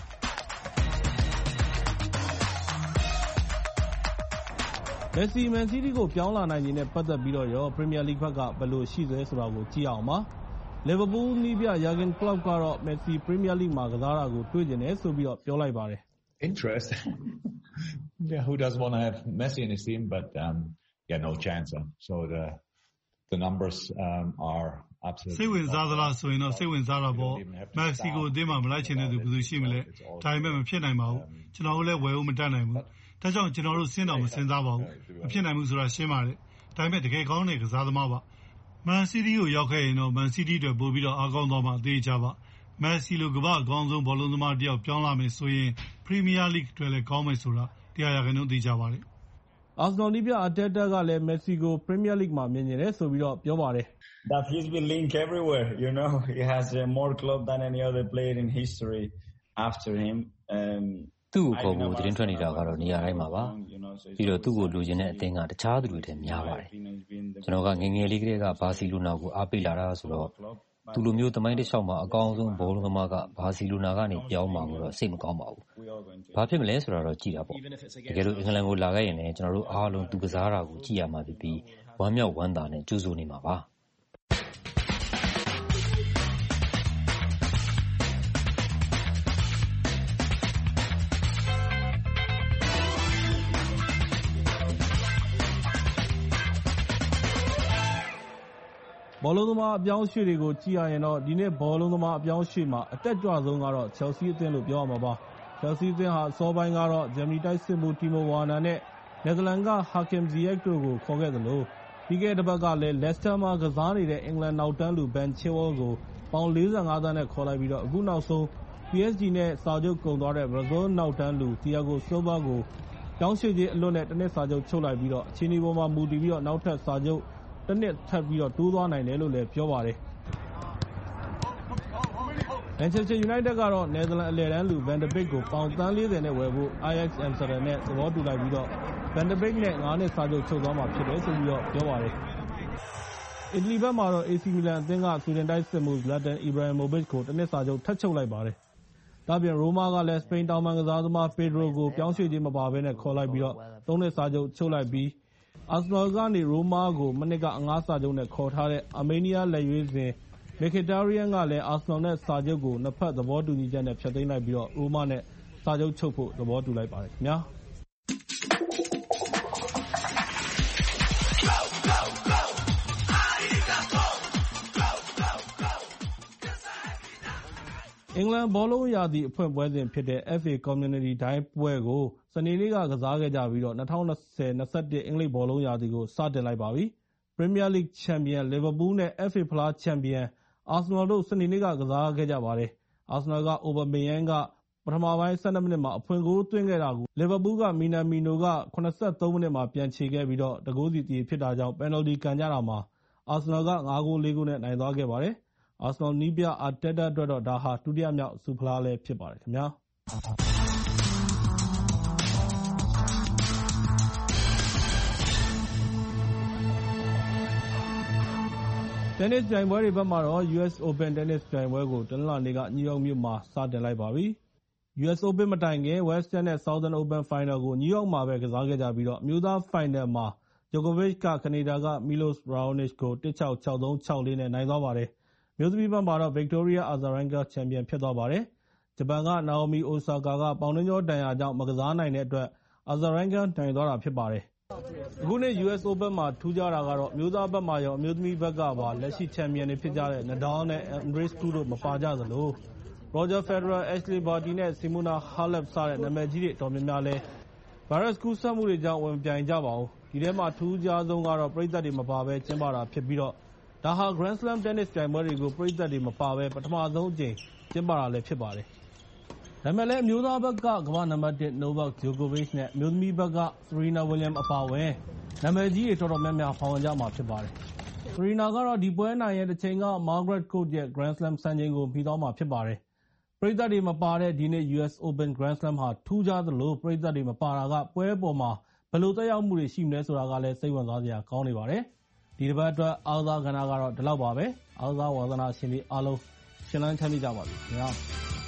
W: မက်ဆီ Man City ကိုပြောင်းလာနိုင်ခြင်းနဲ့ပတ်သက်ပြီးတော့ရော Premier League ဘက်ကဘယ်လိုရှိသလဲဆိုတာကိုကြည့်အောင်ပါ။ Liverpool နီးပြ Jurgen Klopp ကတော့ Messi Premier League မှာကစားတာကိုတွေ့ကျင်တယ်ဆိုပြီးတော့ပြောလိုက်ပါတယ်။
A: Interest. Yeah, who doesn't want to have Messi in his team? But um, yeah, no chance. Huh? So the the numbers um, are absolutely.
C: စိတ်ဝင်စားသလားဆိုရင်တော့စိတ်ဝင်စားတာပေါ့။ Messi ကိုအသင်းမှာမလိုက်ချင်တဲ့သူဘယ်သူရှိမလဲ။ဒါပေမဲ့မဖြစ်နိုင်ပါဘူး။ကျွန်တော်တို့လည်းဝယ်ဖို့မတတ်နိုင်ဘူး။ဒါကြောင့်ကျွန်တော်တို့စဉ်းတော်မစဉ်းစားပါဘူး။မဖြစ်နိုင်ဘူးဆိုတာရှင်းပါတယ်။ဒါပေမဲ့တကယ်ကောင်းတဲ့ကစားသမားပါ။ Man City ကိုရောက်ခဲ့ရင်တော့ Man City အတွက်ပို့ပြီးတော့အားကောင်းသွားမှအသေးချပါ။ Messi လိုကမ္ဘာအကောင်းဆုံးဘောလုံးသမားတစ်ယောက်ပြောင်းလာမယ်ဆိုရင် Premier League အတွက်လည်းကောင်းမယ်ဆိုတာတရားရခိုင်နှုန်းသိကြပါတယ်
W: ။ Arsenal နီးပြ Arteta ကလည်း Messi ကို Premier League မှာမြင်နေတယ်ဆိုပြီးတော့ပြောပါတယ်
E: ။ That he's been linked everywhere, you know. He has uh, more club than any other player in history after him. Um
B: သူ့ကိုခေါ်ဖို့သတင်းထွက်နေတာကတော့နေရာတိုင်းမှာပါပြီးတော့သူ့ကိုလိုချင်တဲ့အသင်းကတခြားသူတွေထက်များပါတယ်ကျွန်တော်ကငယ်ငယ်လေးကတည်းကဘာစီလိုနာကိုအားပေးလာတာဆိုတော့သူလိုမျိုးသမိုင်းတစ်လျှောက်မှာအကောင်းဆုံးဘောလုံးသမားကဘာစီလိုနာကနေပြောင်းမှာကိုတော့စိတ်မကောင်းပါဘူးဘာဖြစ်မလဲဆိုတာတော့ကြည့်တာပေါ့တကယ်လို့အင်္ဂလန်ကိုလာခဲ့ရင်လည်းကျွန်တော်တို့အားလုံးသူကစားတာကိုကြည့်ရမှာဖြစ်ပြီးဝမ်းမြောက်ဝမ်းသာနဲ့ကြိုးစိုးနေမှာပါ
W: ဘောလုံးသမားအပြောင်းအရွှေ့တွေကိုကြည့်ရရင်တော့ဒီနေ့ဘောလုံးသမားအပြောင်းအရွှေ့မှာအတက်ကြွဆုံးကတော့ Chelsea အသင်းလို့ပြောရမှာပါ။ Chelsea အသင်းဟာအစောပိုင်းကတော့ဂျာမနီတိုက်စစ်မှု Timo Werner နဲ့နယ်သာလန်က Hakim Ziyech တို့ကိုခေါ်ခဲ့သလိုပြီးခဲ့တဲ့တစ်ပတ်ကလည်း Leicester မှာကစားနေတဲ့အင်္ဂလန်နောက်တန်းလူ Ben Chilwell ကိုပေါင်လေးဆယ့်ငါးသန်းနဲ့ခေါ်လိုက်ပြီးတော့အခုနောက်ဆုံး P S G နဲ့စာချုပ်ကုန်သွားတဲ့ Brazil နောက်တန်းလူ Thiago Silva ကိုပြောင်းရွှေ့ခြင်းအလွတ်နဲ့တစ်နှစ်စာချုပ်ချုပ်လိုက်ပြီးတော့အခြေအနေပေါ်မှာမူတည်ပြီးတော့နောက်ထပ်စာချုပ်တစ်နှစ်ထပ်ပြီးတော့တိုးသွားနိုင်တယ်လို့လည်းပြောပါတယ်။ Manchester United ကတော့နယ်သာလန်အလယ်တန်းလူ Van de Beek ကိုပေါင်သန်းလေးဆယ်နဲ့ဝယ်ဖို့ Ajax Amsterdam နဲ့သဘောတူလိုက်ပြီးတော့ Van de Beek နဲ့ငါးနှစ်စာချုပ်ချုပ်သွားမှာဖြစ်တယ်ဆိုပြီးတော့ပြောပါတယ်။အီတလီဘက်မှာတော့ A C Milan အသင်းကဆွီဒင်တိုက်စစ်မှု Zlatan Ibrahimovic ကိုတစ်နှစ်စာချုပ်ထပ်ချုပ်လိုက်ပါတယ်။ဒါ့အပြင်ရိုမာကလည်းစပိန်တောင်ပိုင်းကစားသမား Pedro ကိုပြောင်းရွှေ့ခြင်းမပါဘဲနဲ့ခေါ်လိုက်ပြီးတော့သုံးနှစ်စာချုပ်ချုပ်လိုက်ပြီးArsenal ကနေရိုမာကိုမနှစ်ကအငှားစာချုပ်နဲ့ခေါ်ထားတဲ့အာမေးနီးယားလက်ရွေးစင် Mkhitaryan ကလည်း Arsenal နဲ့စာချုပ်ကိုနှစ်ဖက်သဘောတူညီချက်နဲ့ဖျက်သိမ်းလိုက်ပြီးတော့ရိုမာနဲ့စာချုပ်ချုပ်ဖို့သဘောတူလိုက်ပါတယ်ခင်ဗျာ။အင်္ဂလန်ဘောလုံးရာသီအဖွင့်ပွဲစဉ်ဖြစ်တဲ့ F A Community ဒိုင်းပွဲကိုစနေနေ့ကကစားခဲ့ကြပြီးတော့၂၀၂၀ ၂၁ အင်္ဂလိပ်ဘောလုံးရာသီကိုစတင်လိုက်ပါပြီ။ Premier League ချန်ပီယံ Liverpool နဲ့ F A ဖလားချန်ပီယံ Arsenal တို့စနေနေ့ကကစားခဲ့ကြပါတယ်။ Arsenal က Aubameyang ကပထမပိုင်း ၁၂ မိနစ်မှာအဖွင့်ဂိုးသွင်းခဲ့တာကို Liverpool က Minamino က ၇၃ မိနစ်မှာပြန်ချေခဲ့ပြီးတော့တဂိုးစီသရေဖြစ်တာကြောင့် ပယ်နယ်လ်တီကန်ကြတာမှာ Arsenal က ၅ ဂိုး ၄ ဂိုးနဲ့နိုင်သွားခဲ့ပါတယ်။ Arsenal နည်းပြ Arteta အတွက်တော့ဒါဟာဒုတိယမြောက်ဆုဖလားလည်းဖြစ်ပါတယ်ခင်ဗျာ။ တင်းနစ်ပြိုင်ပွဲတွေဘက်မှာတော့ U S Open တင်းနစ်ပြိုင်ပွဲကိုတနင်္လာနေ့ကနယူးယောက်မြို့မှာစတင်လိုက်ပါပြီ။ U S Open မတိုင်ခင် Western နဲ့ Southern Open ဖိုင်နယ်ကိုနယူးယောက်မှာပဲကစားခဲ့ကြပြီးတော့အမျိုးသားဖိုင်နယ်မှာ Djokovic က ကနေဒါက Milos Raonic ကို ၁-၆၊ ၆-၃၊ ၆-၄ နဲ့နိုင်သွားပါတယ်။ အမျိုးသမီးဘက်မှာတော့ Victoria Azarenka ချန်ပီယံဖြစ်သွားပါတယ်။ ဂျပန်က Naomi Osaka က ပေါင်တွင်းကြောဒဏ်ရာကြောင့်မကစားနိုင်တဲ့အတွက် Azarenka နိုင်သွားတာဖြစ်ပါတယ်။ အခုနှစ် U S Open မှာထူးခြားတာကတော့အမျိုးသားဘက်မှာရောအမျိုးသမီးဘက်ကပါလက်ရှိချန်ပီယံတွေဖြစ်ကြတဲ့ Nadal နဲ့ Andreescu တို့မပါကြသလို Roger Federer, Ashley Barty နဲ့ Simona Halep စတဲ့နာမည်ကြီးတွေအတော်များများလည်း ဗိုင်းရပ်စ်ကူးစက်မှုတွေကြောင့်ဝင်မပြိုင်ကြပါဘူး။ ဒီထဲမှာအထူးခြားဆုံးကတော့ပရိသတ်တွေမပါဘဲကျင်းပတာဖြစ်ပြီးတော့ဒါဟာ Grand Slam တင်းနစ်ပြိုင်ပွဲတွေကိုပရိသတ်တွေမပါဘဲပထမဆုံးအကြိမ်ကျင်းပတာလည်းဖြစ်ပါတယ်။ ဒါပေမဲ့လည်းအမျိုးသားဘက်ကကမ္ဘာ့နံပါတ် ၁ Novak Djokovic နဲ့အမျိုးသမီးဘက်က Serena Williams အပါအဝင်နာမည်ကြီးတွေတော်တော်များများပါဝင်ကြမှာဖြစ်ပါတယ်။ Serena ကတော့ဒီပွဲနိုင်ရင်တချိန်က Margaret Court ရဲ့ Grand Slam စံချိန်ကိုမီသွားမှာဖြစ်ပါတယ်။ ပရိသတ်တွေမပါတဲ့ဒီနှစ် U S Open Grand Slam ဟာထူးခြားသလိုပရိသတ်တွေမပါတာကပွဲအပေါ်မှာဘယ်လိုသက်ရောက်မှုတွေရှိမလဲဆိုတာကလည်းစိတ်ဝင်စားစရာကောင်းနေပါတယ်။ ဒီတစ်ပတ်အတွက်အားကစားကဏ္ဍကတော့ဒီလောက်ပါပဲ။အားကစားဝါသနာရှင်တွေအားလုံးရှင်လန်းချမ်းမြေ့ကြပါစေခင်ဗျာ။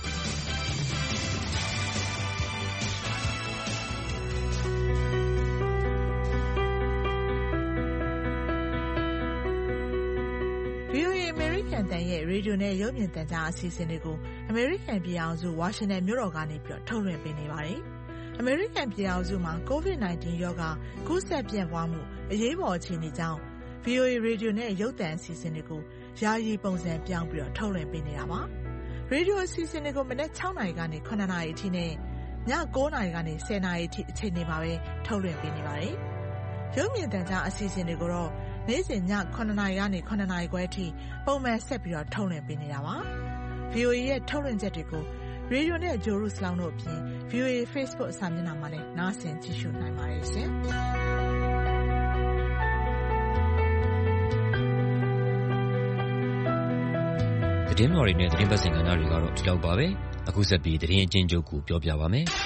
D: ဗွီအိုအေ အမေရိကန်အသံရဲ့ရေဒီယိုနဲ့ရုပ်မြင်သံကြားအစီအစဉ်တွေကိုအမေရိကန်ပြည်ထောင်စုဝါရှင်တန်မြို့တော်ကနေပြီးတော့ထုတ်လွှင့်ပေးနေပါတယ်။အမေရိကန်ပြည်ထောင်စုမှာ ကိုဗစ် ၁၉ ရောဂါကူးစက်ပြန့်ပွားမှုအရေးပေါ်အခြေအနေကြောင့် ဗွီအိုအေရေဒီယိုနဲ့ရုပ်သံအစီအစဉ်တွေကိုယာယီပုံစံပြောင်းပြီးတော့ထုတ်လွှင့်ပေးနေတာပါ။ရေဒီယိုအစီအစဉ်တွေကိုမနက် ၆ နာရီကနေ ၇ နာရီအထိနဲ့ည ၉ နာရီကနေ ၁၀ နာရီအထိအချိန်တွေမှာပဲထုတ်လွှင့်ပေးနေပါတယ်။ရုပ်မြင်သံကြားအစီအစဉ်တွေကိုတော့နေ့စဉ်ည ၇ နာရီကနေ ၇ နာရီခွဲအထိပုံမှန်ဆက်ပြီးတော့ထုတ်လွှင့်ပေးနေတာပါ။ ဗွီအိုအေရဲ့ထုတ်လွှင့်ချက်တွေကိုရေဒီယိုနဲ့ဂျိုရုစလောင်းတို့အပြင် ဗွီအိုအေ Facebook အစာမျက်နှာမှာလည်းနားဆင်ကြည့်ရှုနိုင်ပါတယ်ရှင်။
B: သတင်းတော်တွေနဲ့သတင်းပတ်စင်ကဏ္ဍတွေကတော့ဒီလောက်ပါပဲ။အခုဆက်ပြီးသတင်းအကျဉ်းချုပ်ကိုပြောပြပါမယ်။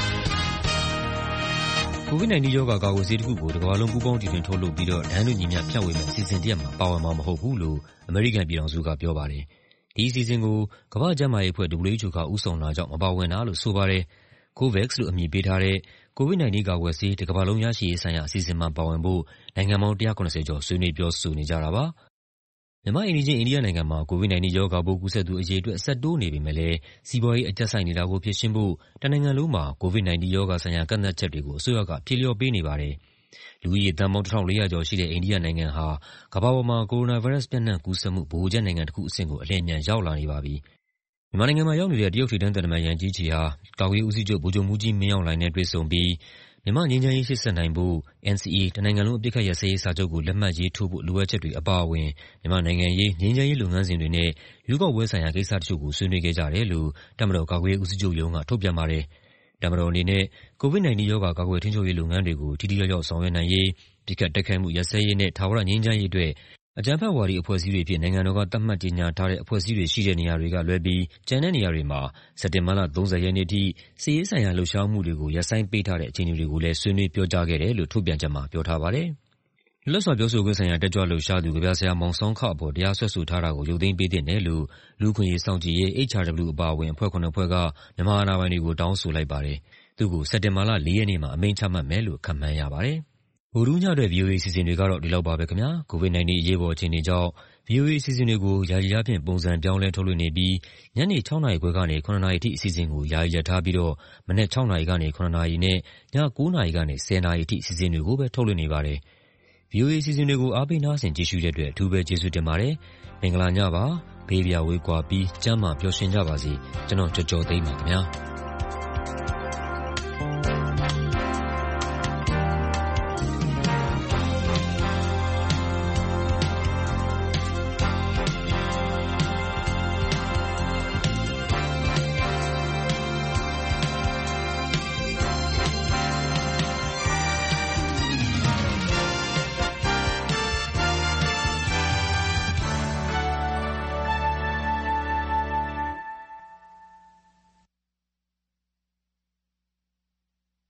B: ကိုဗစ် ၁၉ ရောဂါကာကွယ်ဆေးတစ်ခုကိုတစ်ကမ္ဘာလုံးပူးပေါင်းတီထွင်ထုတ်လုပ်ပြီးတော့တန်းတူညီမျှဖြန့်ဝေမယ့်အစီအစဉ်တစ်ရပ်မှာပါဝင်မှာမဟုတ်ဘူးလို့အမေရိကန်ပြည်ထောင်စုကပြောပါတယ်။ဒီအစီအစဉ်ကိုကမ္ဘာ့ကျန်းမာရေးအဖွဲ့ W H O ကဦးဆောင်တာကြောင့်မပါဝင်တာလို့ဆိုပါတယ်။ COVAX လို့အမည်ပေးထားတဲ့ကိုဗစ် ၁၉ ကာကွယ်ဆေးတစ်ကမ္ဘာလုံးရရှိရေးဆိုင်ရာအစီအစဉ်မှာပါဝင်ဖို့နိုင်ငံပေါင်း ၁၇၀ ကျော်ဆွေးနွေးပြောဆိုနေကြတာပါ။မြန်မာ့အိမ်နီးချင်းအိန္ဒိယနိုင်ငံမှာကိုဗစ် ၁၉ ရောဂါပိုးကူးစက်သူအရေအတွက်ဆက်တိုးနေပေမဲ့လည်းစီးပွားရေးအကျပ်ဆိုက်နေတာကိုဖြေရှင်းဖို့တနိုင်ငံလုံးမှာကိုဗစ် ၁၉ ရောဂါဆိုင်ရာကန့်သတ်ချက်တွေကိုအစိုးရကဖြေလျော့ပေးနေပါတယ်။လူဦးရေသန်းပေါင်း ၁,၄၀၀ ကျော်ရှိတဲ့အိန္ဒိယနိုင်ငံဟာကမ္ဘာပေါ်မှာကိုရိုနာဗိုင်းရပ်စ်ပျံ့နှံ့ကူးစက်မှုဗဟိုချက်နိုင်ငံတစ်ခုအဆင့်ကိုအလျင်အမြန်ရောက်လာနေပါပြီ။မြန်မာနိုင်ငံမှာရောက်နေတဲ့တရုတ်ထိပ်တန်းသံတမန်ယန်ကြီးချီဟာကာကွယ်ရေးဦးစီးချုပ်ဗိုလ်ချုပ်မှူးကြီးမင်းအောင်လှိုင်နဲ့တွေ့ဆုံပြီးမြန်မာ့ငြိမ်းချမ်းရေးရှေ့ဆက်နိုင်ဖို့ N C A တနိုင်ငံလုံးအပစ်အခတ်ရပ်စဲရေးစာချုပ်ကိုလက်မှတ်ရေးထိုးဖို့လိုအပ်ချက်တွေအပါအဝင်မြန်မာနိုင်ငံရေးငြိမ်းချမ်းရေးလုပ်ငန်းစဉ်တွေနဲ့ရွေးကောက်ပွဲဆိုင်ရာကိစ္စတချို့ကိုဆွေးနွေးခဲ့ကြတယ်လို့တပ်မတော်ကာကွယ်ရေးဦးစီးချုပ်ရုံးကထုတ်ပြန်ပါတယ်။တပ်မတော်အနေနဲ့ကိုဗစ် ၁၉ ရောဂါကာကွယ်ထိန်းချုပ်ရေးလုပ်ငန်းတွေကိုထိထိရောက်ရောက်ဆောင်ရွက်နိုင်ရေးပစ်ခတ်တိုက်ခိုက်မှုရပ်စဲရေးနဲ့ထာဝရငြိမ်းချမ်းရေးအတွက်အကြမ်းဖက်ဝါဒီအဖွဲ့အစည်းတွေအဖြစ်နိုင်ငံတော်ကသတ်မှတ်ကြေညာထားတဲ့အဖွဲ့အစည်းတွေရှိတဲ့နေရာတွေကလွဲပြီးကျန်တဲ့နေရာတွေမှာစက်တင်ဘာလ ၃၀ ရက်နေ့အထိစစ်ရေးဆိုင်ရာလှုပ်ရှားမှုတွေကိုရပ်ဆိုင်းပေးထားတဲ့အခြေအနေတွေကိုလည်းဆွေးနွေးပြောကြားခဲ့တယ်လို့ထုတ်ပြန်ချက်မှာပြောထားပါတယ်။လွတ်လပ်စွာပြောဆိုခွင့်ဆိုင်ရာတက်ကြွလှုပ်ရှားသူကဗျာဆရာမောင်ဆောင်းခအပေါ်တရားစွဲဆိုထားတာကိုရုပ်သိမ်းပေးသင့်တယ်လို့လူ့အခွင့်အရေးစောင့်ကြည့်ရေး H R W အပါအဝင်အဖွဲ့ ခုနစ်ဖွဲ့ကမြန်မာအာဏာပိုင်တွေကိုတောင်းဆိုလိုက်ပါတယ်။သူ့ကိုစက်တင်ဘာလ ၄ ရက်နေ့မှာအမိန့်ချမှတ်မယ်လို့ခန့်မှန်းရပါတယ်။ဗုဒ္ဓဟူးညအတွက် ဗွီအိုအေအစီအစဉ်တွေကတော့ဒီလောက်ပါပဲခင်ဗျာ။ကိုဗစ် ၁၉ အရေးပေါ်အခြေအနေကြောင့် ဗွီအိုအေအစီအစဉ်တွေကိုယာယီအားဖြင့်ပုံစံပြောင်းလဲထုတ်လွှင့်နေပြီးညနေ ၆ နာရီခွဲကနေ ၇ နာရီအထိအစီအစဉ်ကိုယာယီရပ်ထားပြီးတော့မနက် ၆ နာရီကနေ ၇ နာရီနဲ့ည ၉ နာရီကနေ ၁၀ နာရီအထိအစီအစဉ်တွေကိုပဲထုတ်လွှင့်နေပါတယ်။ ဗွီအိုအေအစီအစဉ်တွေကိုအားပေးနားဆင်ကြည့်ရှုတဲ့အတွက်အထူးပဲကျေးဇူးတင်ပါတယ်။မင်္ဂလာညပါ။ဘေးပြဝေးကွာပြီးကျန်းမာပျော်ရွှင်ကြပါစေကျွန်တော်ကြော်ကြော်သိမ်းပါခင်ဗျာ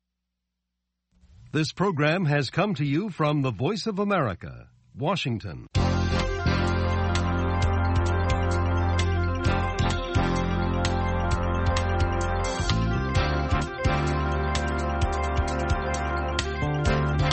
F: This program has come to you from the Voice of America, Washington.